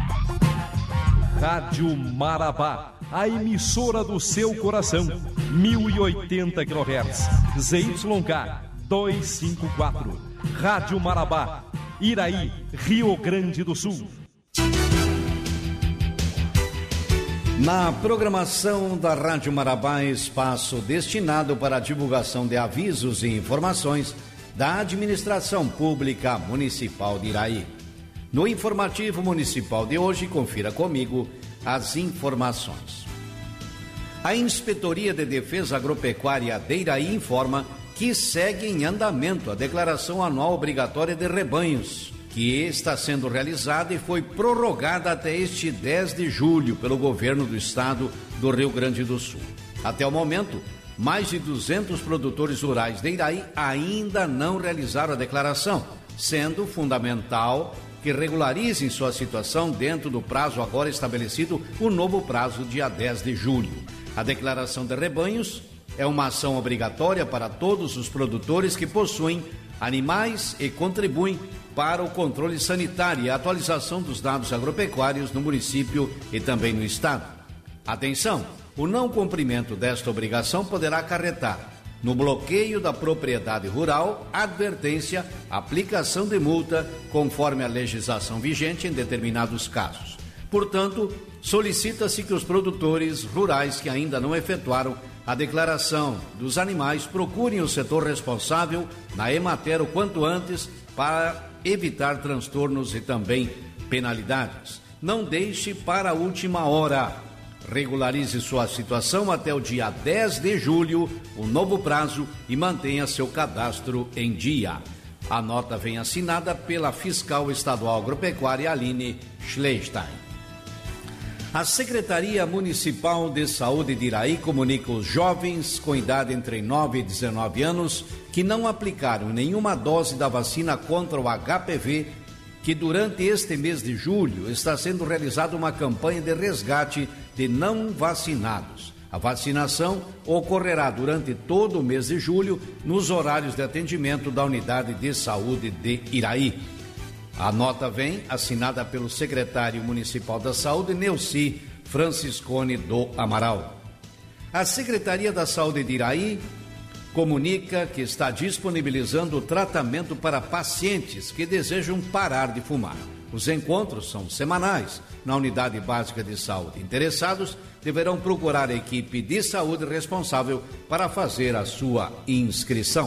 Rádio Marabá, a emissora do seu coração, mil e oitenta quilohertz, Z Y K duzentos e cinquenta e quatro. Rádio Marabá, Iraí, Rio Grande do Sul. Na programação da Rádio Marabá, espaço destinado para a divulgação de avisos e informações da Administração Pública Municipal de Iraí. No informativo municipal de hoje, confira comigo as informações. A Inspetoria de Defesa Agropecuária de Iraí informa que segue em andamento a declaração anual obrigatória de rebanhos, que está sendo realizada e foi prorrogada até este dez de julho pelo governo do estado do Rio Grande do Sul. Até o momento, mais de duzentos produtores rurais de Iraí ainda não realizaram a declaração, sendo fundamental que regularizem sua situação dentro do prazo agora estabelecido, o novo prazo dia dez de julho. A declaração de rebanhos é uma ação obrigatória para todos os produtores que possuem animais e contribuem para o controle sanitário e a atualização dos dados agropecuários no município e também no estado. Atenção, o não cumprimento desta obrigação poderá acarretar no bloqueio da propriedade rural, advertência, aplicação de multa, conforme a legislação vigente em determinados casos. Portanto, solicita-se que os produtores rurais que ainda não efetuaram a declaração dos animais procurem o setor responsável na Emater o quanto antes para evitar transtornos e também penalidades. Não deixe para a última hora. Regularize sua situação até o dia dez de julho, o novo prazo, e mantenha seu cadastro em dia. A nota vem assinada pela fiscal estadual agropecuária Aline Schleestein. A Secretaria Municipal de Saúde de Iraí comunica os jovens com idade entre nove e dezenove anos que não aplicaram nenhuma dose da vacina contra o H P V, que durante este mês de julho está sendo realizada uma campanha de resgate de não vacinados. A vacinação ocorrerá durante todo o mês de julho nos horários de atendimento da Unidade de Saúde de Iraí. A nota vem assinada pelo secretário municipal da Saúde, Neuci Franciscone do Amaral. A Secretaria da Saúde de Iraí comunica que está disponibilizando o tratamento para pacientes que desejam parar de fumar. Os encontros são semanais na Unidade Básica de Saúde. Interessados deverão procurar a equipe de saúde responsável para fazer a sua inscrição.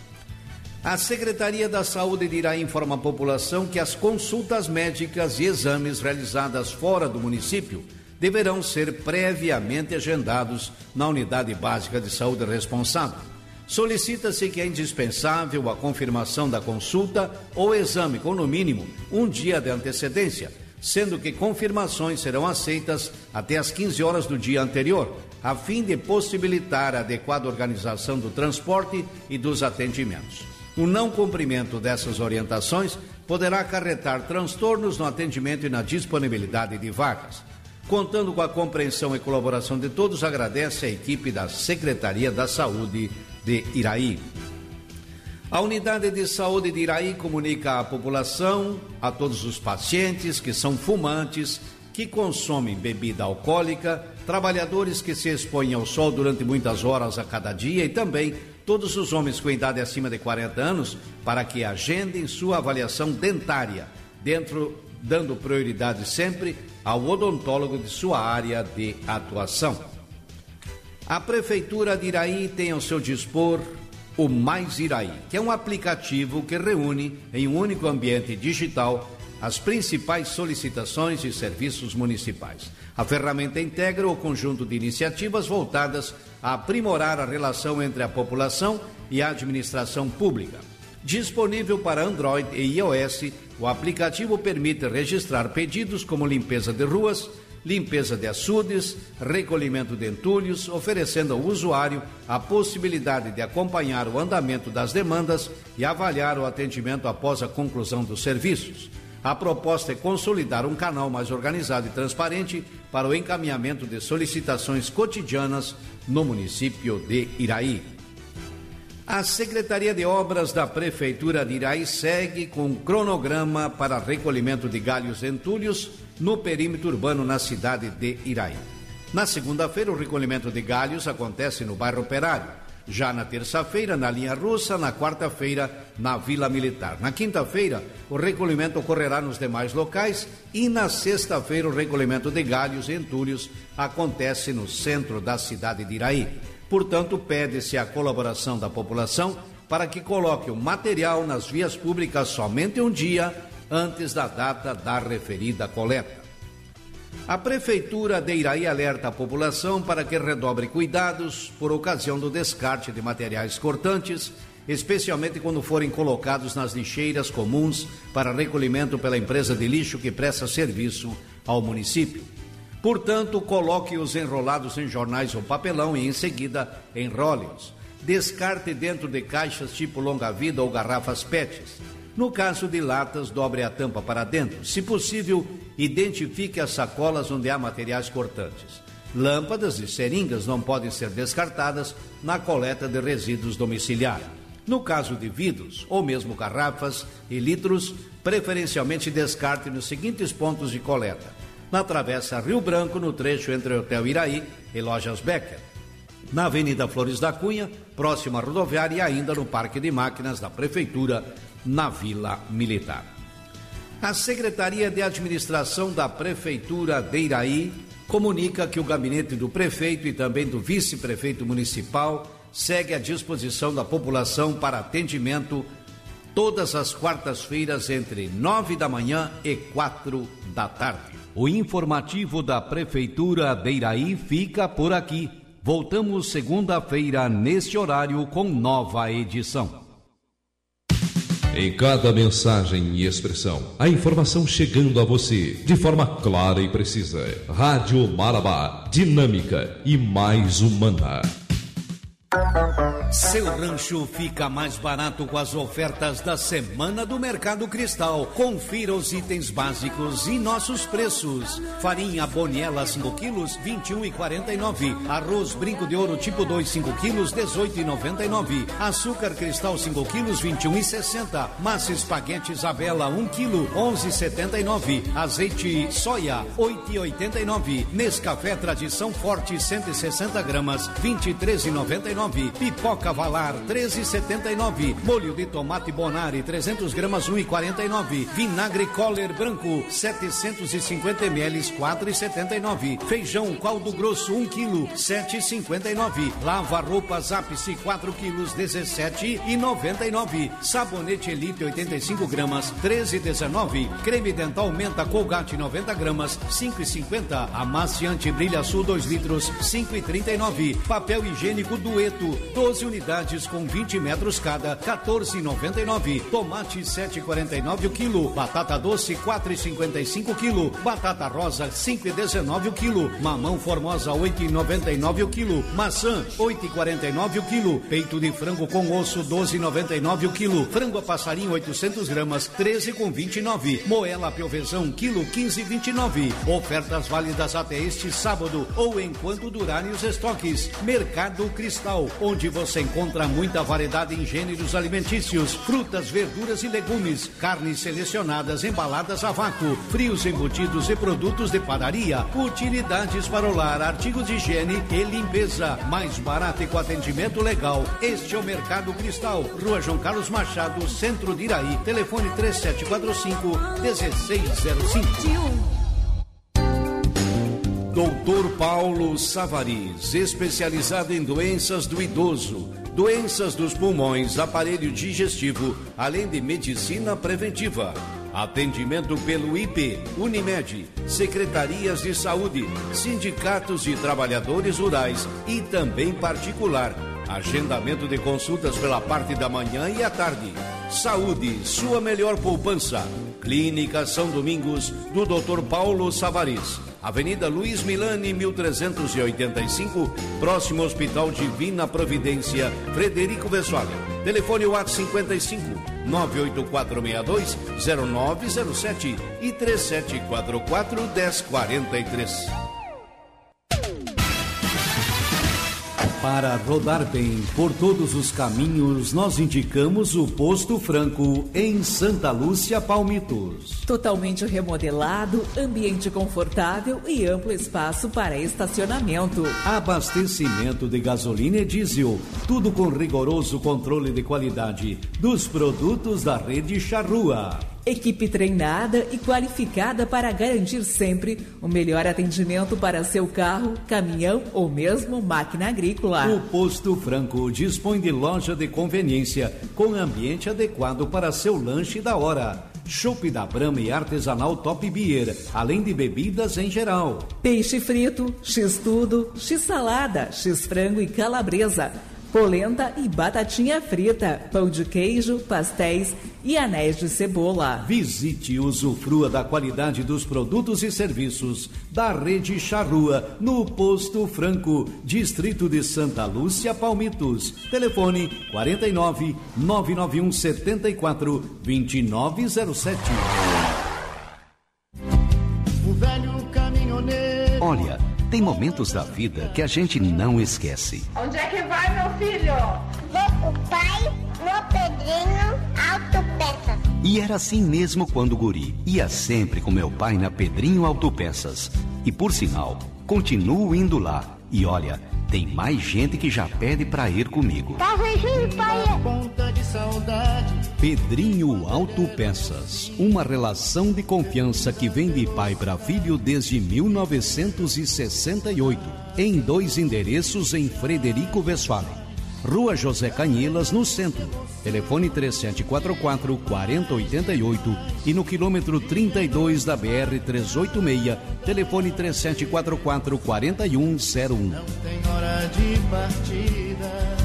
A Secretaria da Saúde de Iraí informa a população que as consultas médicas e exames realizadas fora do município deverão ser previamente agendados na Unidade Básica de Saúde responsável. Solicita-se que é indispensável a confirmação da consulta ou exame com, no mínimo, um dia de antecedência, sendo que confirmações serão aceitas até às quinze horas do dia anterior, a fim de possibilitar a adequada organização do transporte e dos atendimentos. O não cumprimento dessas orientações poderá acarretar transtornos no atendimento e na disponibilidade de vagas. Contando com a compreensão e colaboração de todos, agradece a equipe da Secretaria da Saúde de Iraí. A Unidade de Saúde de Iraí comunica à população, a todos os pacientes que são fumantes, que consomem bebida alcoólica, trabalhadores que se expõem ao sol durante muitas horas a cada dia e também todos os homens com idade acima de quarenta anos para que agendem sua avaliação dentária, dentro, dando prioridade sempre ao odontólogo de sua área de atuação. A Prefeitura de Iraí tem ao seu dispor o Mais Iraí, que é um aplicativo que reúne em um único ambiente digital as principais solicitações e serviços municipais. A ferramenta integra o conjunto de iniciativas voltadas a aprimorar a relação entre a população e a administração pública. Disponível para Android e iOS, o aplicativo permite registrar pedidos como limpeza de ruas, limpeza de açudes, recolhimento de entulhos, oferecendo ao usuário a possibilidade de acompanhar o andamento das demandas e avaliar o atendimento após a conclusão dos serviços. A proposta é consolidar um canal mais organizado e transparente para o encaminhamento de solicitações cotidianas no município de Iraí. A Secretaria de Obras da Prefeitura de Iraí segue com um cronograma para recolhimento de galhos e entulhos no perímetro urbano na cidade de Iraí. Na segunda-feira, o recolhimento de galhos acontece no bairro Operário. Já na terça-feira, na Linha Russa, na quarta-feira, na Vila Militar. Na quinta-feira, o recolhimento ocorrerá nos demais locais e na sexta-feira, o recolhimento de galhos e entulhos acontece no centro da cidade de Iraí. Portanto, pede-se a colaboração da população para que coloque o material nas vias públicas somente um dia antes da data da referida coleta. A Prefeitura de Iraí alerta a população para que redobre cuidados por ocasião do descarte de materiais cortantes, especialmente quando forem colocados nas lixeiras comuns para recolhimento pela empresa de lixo que presta serviço ao município. Portanto, coloque-os enrolados em jornais ou papelão e, em seguida, enrole-os. Descarte dentro de caixas tipo longa-vida ou garrafas P E Ts. No caso de latas, dobre a tampa para dentro. Se possível, identifique as sacolas onde há materiais cortantes. Lâmpadas e seringas não podem ser descartadas na coleta de resíduos domiciliar. No caso de vidros, ou mesmo garrafas e litros, preferencialmente descarte nos seguintes pontos de coleta: na Travessa Rio Branco, no trecho entre o Hotel Iraí e Lojas Becker; na Avenida Flores da Cunha, próxima à rodoviária, e ainda no Parque de Máquinas da Prefeitura, na Vila Militar. A Secretaria de Administração da Prefeitura de Iraí comunica que o gabinete do prefeito e também do vice-prefeito municipal segue à disposição da população para atendimento todas as quartas-feiras entre nove da manhã e quatro da tarde. O informativo da Prefeitura de Iraí fica por aqui. Voltamos segunda-feira neste horário com nova edição. Em cada mensagem e expressão, a informação chegando a você de forma clara e precisa. Rádio Marabá, dinâmica e mais humana. Seu rancho fica mais barato com as ofertas da Semana do Mercado Cristal. Confira os itens básicos e nossos preços. Farinha Boniela cinco quilos, vinte e um reais e quarenta e nove centavos. Arroz Brinco de Ouro tipo dois, cinco quilos, dezoito reais e noventa e nove centavos. Açúcar Cristal cinco quilos, vinte e um reais e sessenta centavos. Massa Espaguete Isabela um quilo, onze reais e setenta e nove centavos. Azeite Soia oito reais e oitenta e nove centavos. Nescafé Tradição Forte cento e sessenta gramas, vinte e três reais e noventa e nove nove. Pipoca Valar treze e setenta e nove. Molho de tomate Bonari trezentos gramas um e quarenta e nove. Vinagre Coller branco setecentos e cinquenta mililitros quatro e setenta e nove. Feijão caldo grosso um quilo sete e cinquenta e nove. Lava roupas Ápice quatro quilos dezessete e noventa e nove. Sabonete Elite oitenta e cinco gramas treze e dezenove. Creme dental Menta Colgate noventa gramas cinco e cinquenta. Amaciante Brilha Sul dois litros cinco e trinta e nove. Papel higiênico Dueto doze unidades com vinte metros cada quatorze e noventa e nove. Tomate sete e quarenta e nove o quilo. Batata doce quatro e cinquenta e cinco o quilo. Batata rosa cinco e dezenove o quilo. Mamão Formosa oito e noventa e nove o quilo. Maçã oito e quarenta e nove o quilo. Peito de frango com osso doze e noventa e nove o quilo. Frango a passarinho oitocentos gramas treze com vinte e nove. Moela Piovezão quilo quinze e vinte e nove. Ofertas válidas até este sábado ou enquanto durarem os estoques. Mercado Cristal, onde você encontra muita variedade em gêneros alimentícios, frutas, verduras e legumes, carnes selecionadas embaladas a vácuo, frios embutidos e produtos de padaria, utilidades para o lar, artigos de higiene e limpeza, mais barato e com atendimento legal. Este é o Mercado Cristal, Rua João Carlos Machado, Centro de Iraí. Telefone três sete quatro cinco um seis zero cinco. Doutor Paulo Savariz, especializado em doenças do idoso, doenças dos pulmões, aparelho digestivo, além de medicina preventiva. Atendimento pelo I P, Unimed, secretarias de saúde, sindicatos de trabalhadores rurais e também particular. Agendamento de consultas pela parte da manhã e à tarde. Saúde, sua melhor poupança. Clínica São Domingos, do doutor Paulo Savariz. Avenida Luiz Milani, mil trezentos e oitenta e cinco, próximo ao Hospital Divina Providência, Frederico Westphalen. Telefone WhatsApp cinquenta e cinco, nove oito quatro seis dois, zero nove zero sete e três sete quatro quatro, um zero quatro três. Para rodar bem por todos os caminhos, nós indicamos o Posto Franco, em Santa Lúcia, Palmitos. Totalmente remodelado, ambiente confortável e amplo espaço para estacionamento. Abastecimento de gasolina e diesel, tudo com rigoroso controle de qualidade dos produtos da rede Charrua. Equipe treinada e qualificada para garantir sempre o melhor atendimento para seu carro, caminhão ou mesmo máquina agrícola. O Posto Franco dispõe de loja de conveniência com ambiente adequado para seu lanche da hora. Chopp da Brahma e artesanal Top Beer, além de bebidas em geral. Peixe frito, x-tudo, x-salada, x-frango e calabresa. Polenta e batatinha frita, pão de queijo, pastéis e anéis de cebola. Visite e usufrua da qualidade dos produtos e serviços da Rede Charrua, no Posto Franco, Distrito de Santa Lúcia, Palmitos. Telefone quarenta e nove, nove nove um sete quatro, dois nove zero sete. O velho caminhoneiro. Olha, tem momentos da vida que a gente não esquece. Onde é que vai, meu filho? Vou o pai no Pedrinho Autopeças. E era assim mesmo quando guri. Ia sempre com meu pai na Pedrinho Autopeças. E por sinal, continuo indo lá. E olha, tem mais gente que já pede pra ir comigo. Tá beijinho, pai. Ponta de saudade. Pedrinho Autopeças, uma relação de confiança que vem de pai para filho desde mil novecentos e sessenta e oito, em dois endereços em Frederico Westphalen. Rua José Canhilas, no centro. Telefone três sete quatro quatro, quatro zero oito oito e no quilômetro trinta e dois da B R trezentos e oitenta e seis, telefone três sete quatro quatro, quatro um zero um. Não tem hora de partida.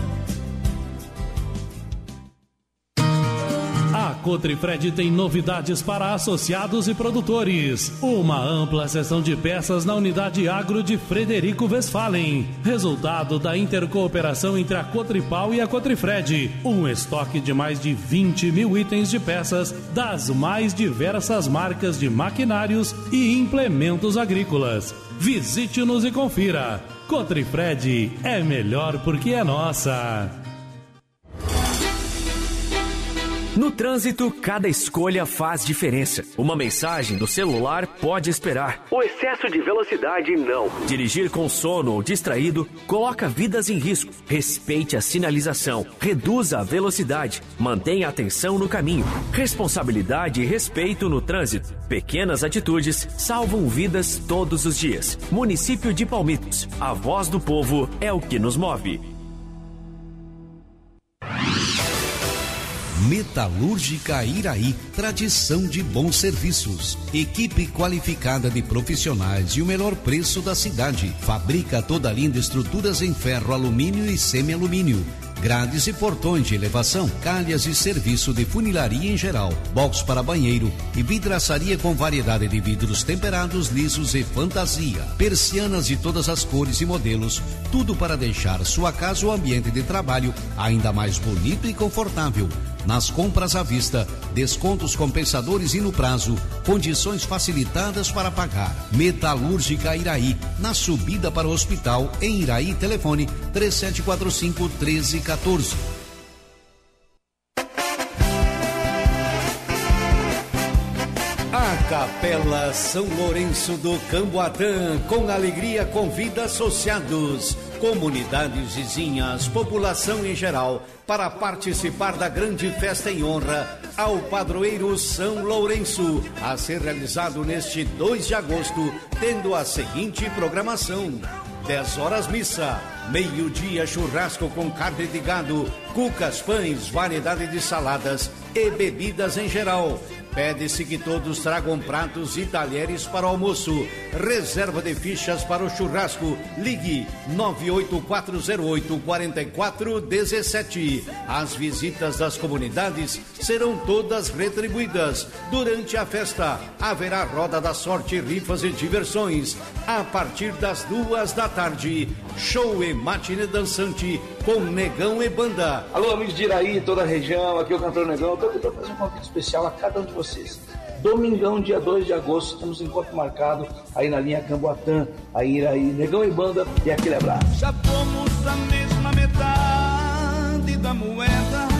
A Cotrifred tem novidades para associados e produtores. Uma ampla seção de peças na unidade agro de Frederico Westphalen. Resultado da intercooperação entre a Cotripal e a Cotrifred. Um estoque de mais de vinte mil itens de peças das mais diversas marcas de maquinários e implementos agrícolas. Visite-nos e confira. Cotrifred é melhor porque é nossa. No trânsito, cada escolha faz diferença. Uma mensagem do celular pode esperar. O excesso de velocidade não. Dirigir com sono ou distraído coloca vidas em risco. Respeite a sinalização. Reduza a velocidade. Mantenha a atenção no caminho. Responsabilidade e respeito no trânsito. Pequenas atitudes salvam vidas todos os dias. Município de Palmitos. A voz do povo é o que nos move. Metalúrgica Iraí, tradição de bons serviços, equipe qualificada de profissionais e o melhor preço da cidade. Fabrica toda a linha de estruturas em ferro, alumínio e semi-alumínio, grades e portões de elevação, calhas e serviço de funilaria em geral, box para banheiro e vidraçaria com variedade de vidros temperados, lisos e fantasia, persianas de todas as cores e modelos, tudo para deixar sua casa ou ambiente de trabalho ainda mais bonito e confortável. Nas compras à vista, descontos compensadores e no prazo, condições facilitadas para pagar. Metalúrgica Iraí, na subida para o hospital em Iraí, telefone três sete quatro cinco, um três um quatro. A Capela São Lourenço do Camboatã, com alegria, convida associados, comunidades vizinhas, população em geral, para participar da grande festa em honra ao padroeiro São Lourenço, a ser realizado neste dois de agosto, tendo a seguinte programação: dez horas missa, meio-dia churrasco com carne de gado, cucas, pães, variedade de saladas e bebidas em geral. Pede-se que todos tragam pratos e talheres para o almoço. Reserva de fichas para o churrasco. Ligue nove oito quatro zero oito, quatro quatro um sete. As visitas das comunidades serão todas retribuídas. Durante a festa, haverá roda da sorte, rifas e diversões. A partir das duas da tarde, show e matinê dançante com Negão e Banda. Alô, amigos de Iraí, toda a região, aqui é o cantor Negão. Estou aqui para fazer um convite especial a cada um de vocês. Domingão, dia dois de agosto, temos um encontro marcado aí na linha Camboatã, aí Iraí, Negão e Banda, e aquele abraço. Já fomos a mesma metade da moeda.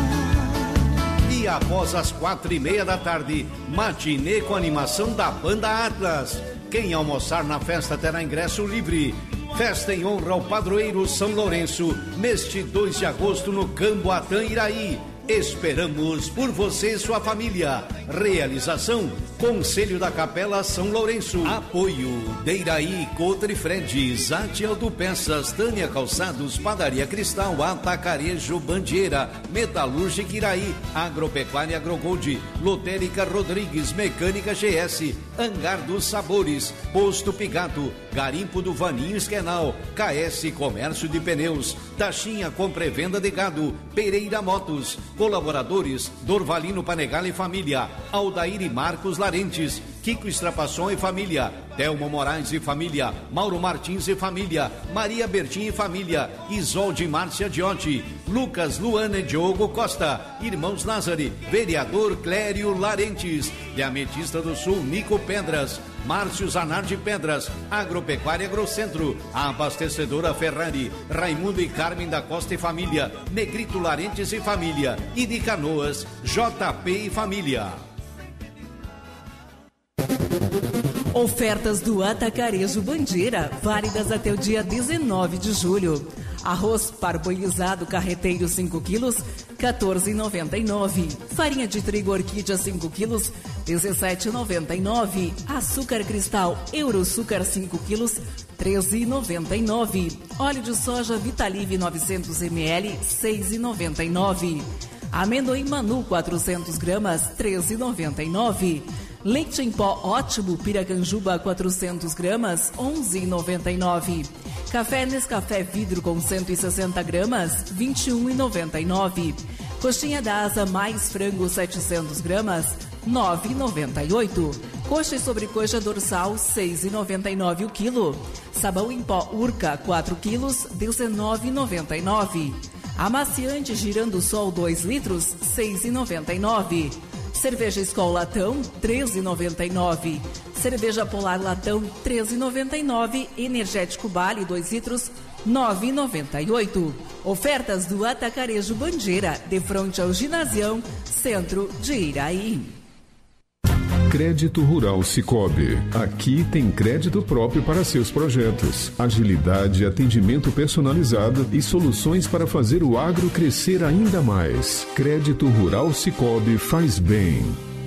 E após as quatro e meia da tarde, matinê com animação da Banda Atlas. Quem almoçar na festa terá ingresso livre. Festa em honra ao padroeiro São Lourenço, neste dois de agosto no Camboatã, Iraí. Esperamos por você e sua família. Realização: Conselho da Capela São Lourenço. Apoio: Deiraí, Cotre Fred, Zate Autopeças, Tânia Calçados, Padaria Cristal, Atacarejo Bandeira, Metalúrgica Iraí, Agropecuária Agrogold, Lotérica Rodrigues, Mecânica G S, Hangar dos Sabores, Posto Pigato, Garimpo do Vaninho Esquenal, K S Comércio de Pneus, Taxinha Compra e Venda de Gado, Pereira Motos. Colaboradores: Dorvalino Panegal e Família, Aldair e Marcos Larentes, Kiko Estrapasson e Família, Telmo Moraes e Família, Mauro Martins e Família, Maria Bertin e Família, Isolde e Márcia Diotti, Lucas, Luana e Diogo Costa, Irmãos Lázari, Vereador Clério Larentes, de Ametista do Sul, Nico Pedras, Márcio Zanardi Pedras, Agropecuária Agrocentro, Abastecedora Ferrari, Raimundo e Carmen da Costa e Família, Negrito Larentes e Família, e de Canoas, J P e Família. Ofertas do Atacarejo Bandeira, válidas até o dia dezenove de julho. Arroz parboilizado carreteiro cinco quilos, quatorze reais e noventa e nove centavos. Farinha de trigo orquídea cinco quilos, dezessete reais e noventa e nove centavos. Açúcar cristal Euroçúcar cinco quilos, treze reais e noventa e nove centavos. Óleo de soja Vitalive novecentos mililitros, seis reais e noventa e nove centavos. Amendoim Manu quatrocentas gramas, treze reais e noventa e nove centavos. Leite em pó Ótimo Piracanjuba quatrocentas gramas, onze reais e noventa e nove centavos. Café Nescafé Vidro com cento e sessenta gramas, vinte e um reais e noventa e nove centavos. Coxinha da Asa Mais Frango setecentas gramas, nove reais e noventa e oito centavos. Coxa e sobrecoxa dorsal, seis reais e noventa e nove centavos o quilo. Sabão em pó Urca, quatro quilos, dezenove reais e noventa e nove centavos. Amaciante Girando Sol dois litros, seis reais e noventa e nove centavos. Cerveja Skol Latão, treze reais e noventa e nove centavos. Cerveja Polar Latão, treze reais e noventa e nove centavos. Energético Bali, dois litros, nove nove oito. Ofertas do Atacarejo Bandeira, de frente ao Ginasião, centro de Iraí. Crédito Rural Sicoob. Aqui tem crédito próprio para seus projetos. Agilidade, atendimento personalizado e soluções para fazer o agro crescer ainda mais. Crédito Rural Sicoob faz bem.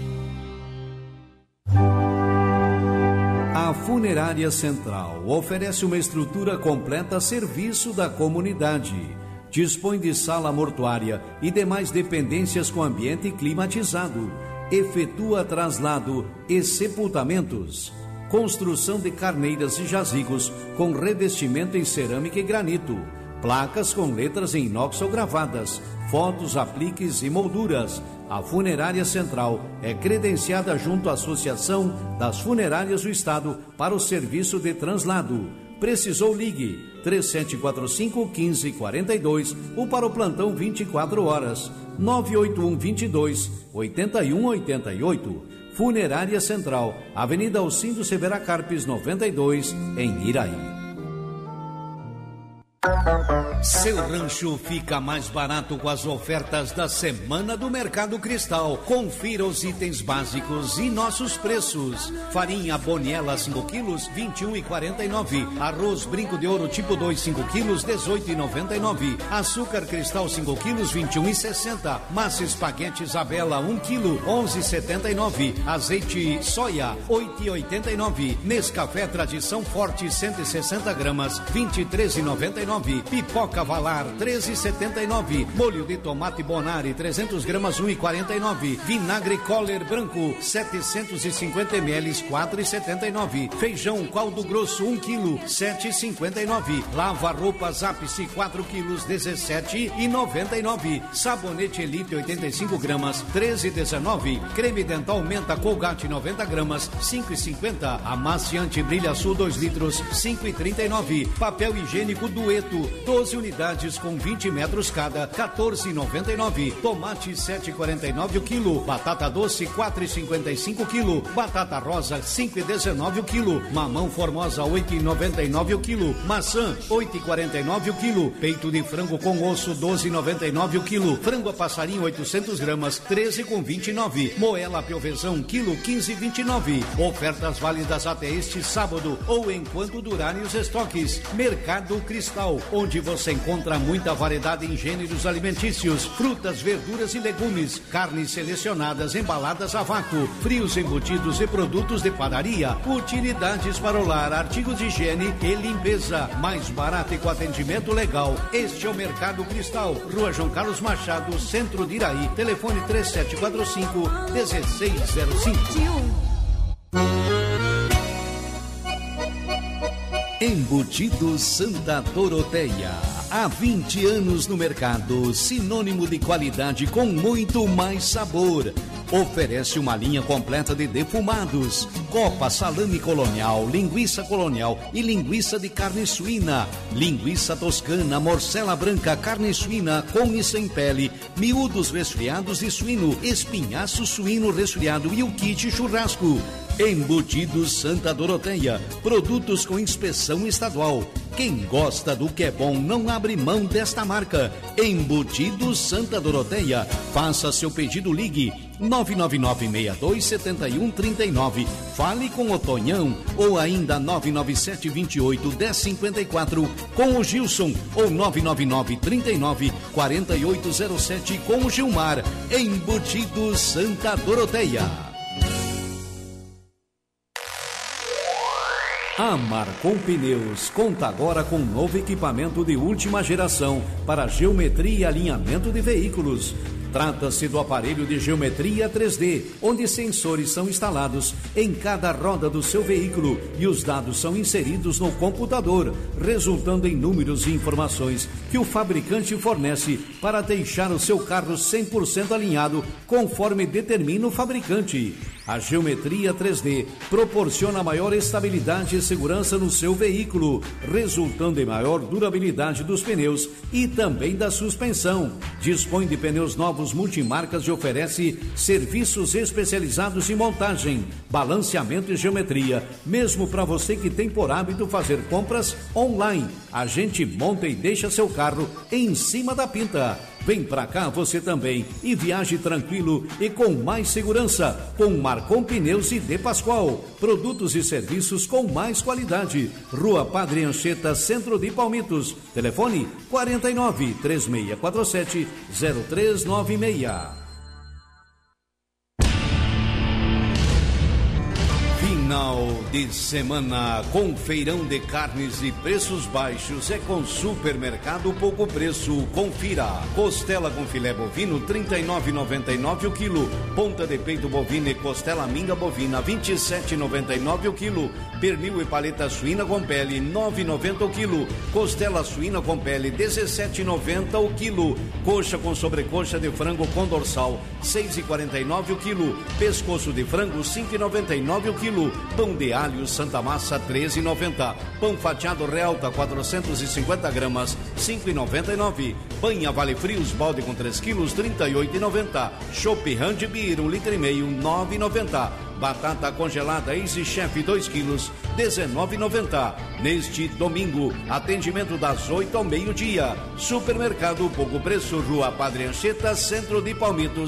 A Funerária Central oferece uma estrutura completa a serviço da comunidade. Dispõe de sala mortuária e demais dependências com ambiente climatizado. Efetua traslado e sepultamentos. Construção de carneiras e jazigos com revestimento em cerâmica e granito. Placas com letras em inox ou gravadas. Fotos, apliques e molduras. A Funerária Central é credenciada junto à Associação das Funerárias do Estado para o serviço de translado. Precisou, ligue três sete quatro cinco, um cinco quatro dois ou para o plantão vinte e quatro horas nove oito um, vinte e dois, oitenta e um, oitenta e oito. Funerária Central, Avenida Alcindo Severa Carpes, noventa e dois, em Iraí. Seu rancho fica mais barato com as ofertas da Semana do Mercado Cristal. Confira os itens básicos e nossos preços. Farinha Boniela cinco quilos, vinte e um e quarenta e nove. Arroz Brinco de Ouro tipo dois, cinco quilos, dezoito e noventa e nove. Açúcar Cristal cinco quilos, vinte e um e sessenta. Massa Espaguete Isabela um quilo, onze e setenta e nove. Azeite Soia oito e oitenta e nove. Nescafé Tradição Forte cento e sessenta gramas, vinte e três e noventa e nove. Pipoca Valar treze e setenta e nove. Molho de tomate Bonari trezentas gramas, um e quarenta e nove. Vinagre Coller Branco setecentos e cinquenta mililitros, quatro e setenta e nove. Feijão Caldo Grosso um quilo, sete e cinquenta e nove. Lava roupas Ápice quatro quilos, dezessete e noventa e nove. Sabonete Elite oitenta e cinco gramas, treze e dezenove. Creme dental Menta Colgate noventa gramas, cinco e cinquenta. Amaciante Brilha Sul dois litros, cinco e trinta e nove. Papel higiênico Dueto doze unidades com vinte metros cada, quatorze e noventa e nove. Tomate sete e quarenta e nove o quilo. Batata doce quatro e cinquenta e cinco o quilo. Batata rosa cinco e dezenove o quilo. Mamão Formosa oito e noventa e nove o quilo. Maçã oito e quarenta e nove o quilo. Peito de frango com osso doze e noventa e nove o quilo. Frango a passarinho oitocentas gramas, treze com vinte e nove. Moela Piovezão quilo, quinze e vinte e nove. Ofertas válidas até este sábado ou enquanto durarem os estoques. Mercado Cristal, onde você encontra muita variedade em gêneros alimentícios, frutas, verduras e legumes, carnes selecionadas, embaladas a vácuo, frios embutidos e produtos de padaria, utilidades para o lar, artigos de higiene e limpeza, mais barato e com atendimento legal. Este é o Mercado Cristal, Rua João Carlos Machado, centro de Iraí. Telefone três sete quatro cinco, um seis zero cinco. Embutidos Santa Doroteia, há vinte anos no mercado, sinônimo de qualidade com muito mais sabor. Oferece uma linha completa de defumados, copa, salame colonial, linguiça colonial e linguiça de carne suína, linguiça toscana, morcela branca, carne suína com e sem pele, miúdos resfriados de suíno, espinhaço suíno resfriado e o kit churrasco. Embutidos Santa Doroteia, produtos com inspeção estadual. Quem gosta do que é bom não abre mão desta marca. Embutidos Santa Doroteia. Faça seu pedido, ligue nove nove nove, seis dois sete um, três nove. Fale com o Tonhão ou ainda nove nove sete, dois oito, um zero cinco quatro com o Gilson ou nove nove nove, trinta e nove, quarenta e oito zero sete com o Gilmar. Embutidos Santa Doroteia. A Marcon Pneus conta agora com um novo equipamento de última geração para geometria e alinhamento de veículos. Trata-se do aparelho de geometria três D, onde sensores são instalados em cada roda do seu veículo e os dados são inseridos no computador, resultando em números e informações que o fabricante fornece para deixar o seu carro cem por cento alinhado conforme determina o fabricante. A geometria três D proporciona maior estabilidade e segurança no seu veículo, resultando em maior durabilidade dos pneus e também da suspensão. Dispõe de pneus novos multimarcas e oferece serviços especializados em montagem, balanceamento e geometria, mesmo para você que tem por hábito fazer compras online. A gente monta e deixa seu carro em cima da pinta. Vem pra cá você também e viaje tranquilo e com mais segurança com Marcon Pneus e De Pascoal. Produtos e serviços com mais qualidade. Rua Padre Anchieta, Centro de Palmitos. Telefone quarenta e nove, três seis quatro sete, zero três nove seis. Final de semana com feirão de carnes e preços baixos é com Supermercado Pouco Preço. Confira: costela com filé bovino trinta e nove reais e noventa e nove centavos o quilo, ponta de peito bovino e costela minga bovina vinte e sete reais e noventa e nove centavos o quilo, pernil e paleta suína com pele nove reais e noventa centavos o quilo, costela suína com pele dezessete reais e noventa centavos o quilo, coxa com sobrecoxa de frango com dorsal seis reais e quarenta e nove centavos o quilo, pescoço de frango cinco reais e noventa e nove centavos o quilo, pão de alho Santa Massa treze reais e noventa centavos, pão fatiado Realta quatrocentos e cinquenta gramas cinco reais e noventa e nove centavos, banha Vale Frios balde com três quilos trinta e oito reais e noventa centavos, chopp Hand Beer um litro e meio nove reais e noventa centavos, batata congelada Easy Chef dois quilos dezenove reais e noventa centavos. Neste domingo, atendimento das oito ao meio-dia. Supermercado Pouco Preço, Rua Padre Anchieta, Centro de Palmitos.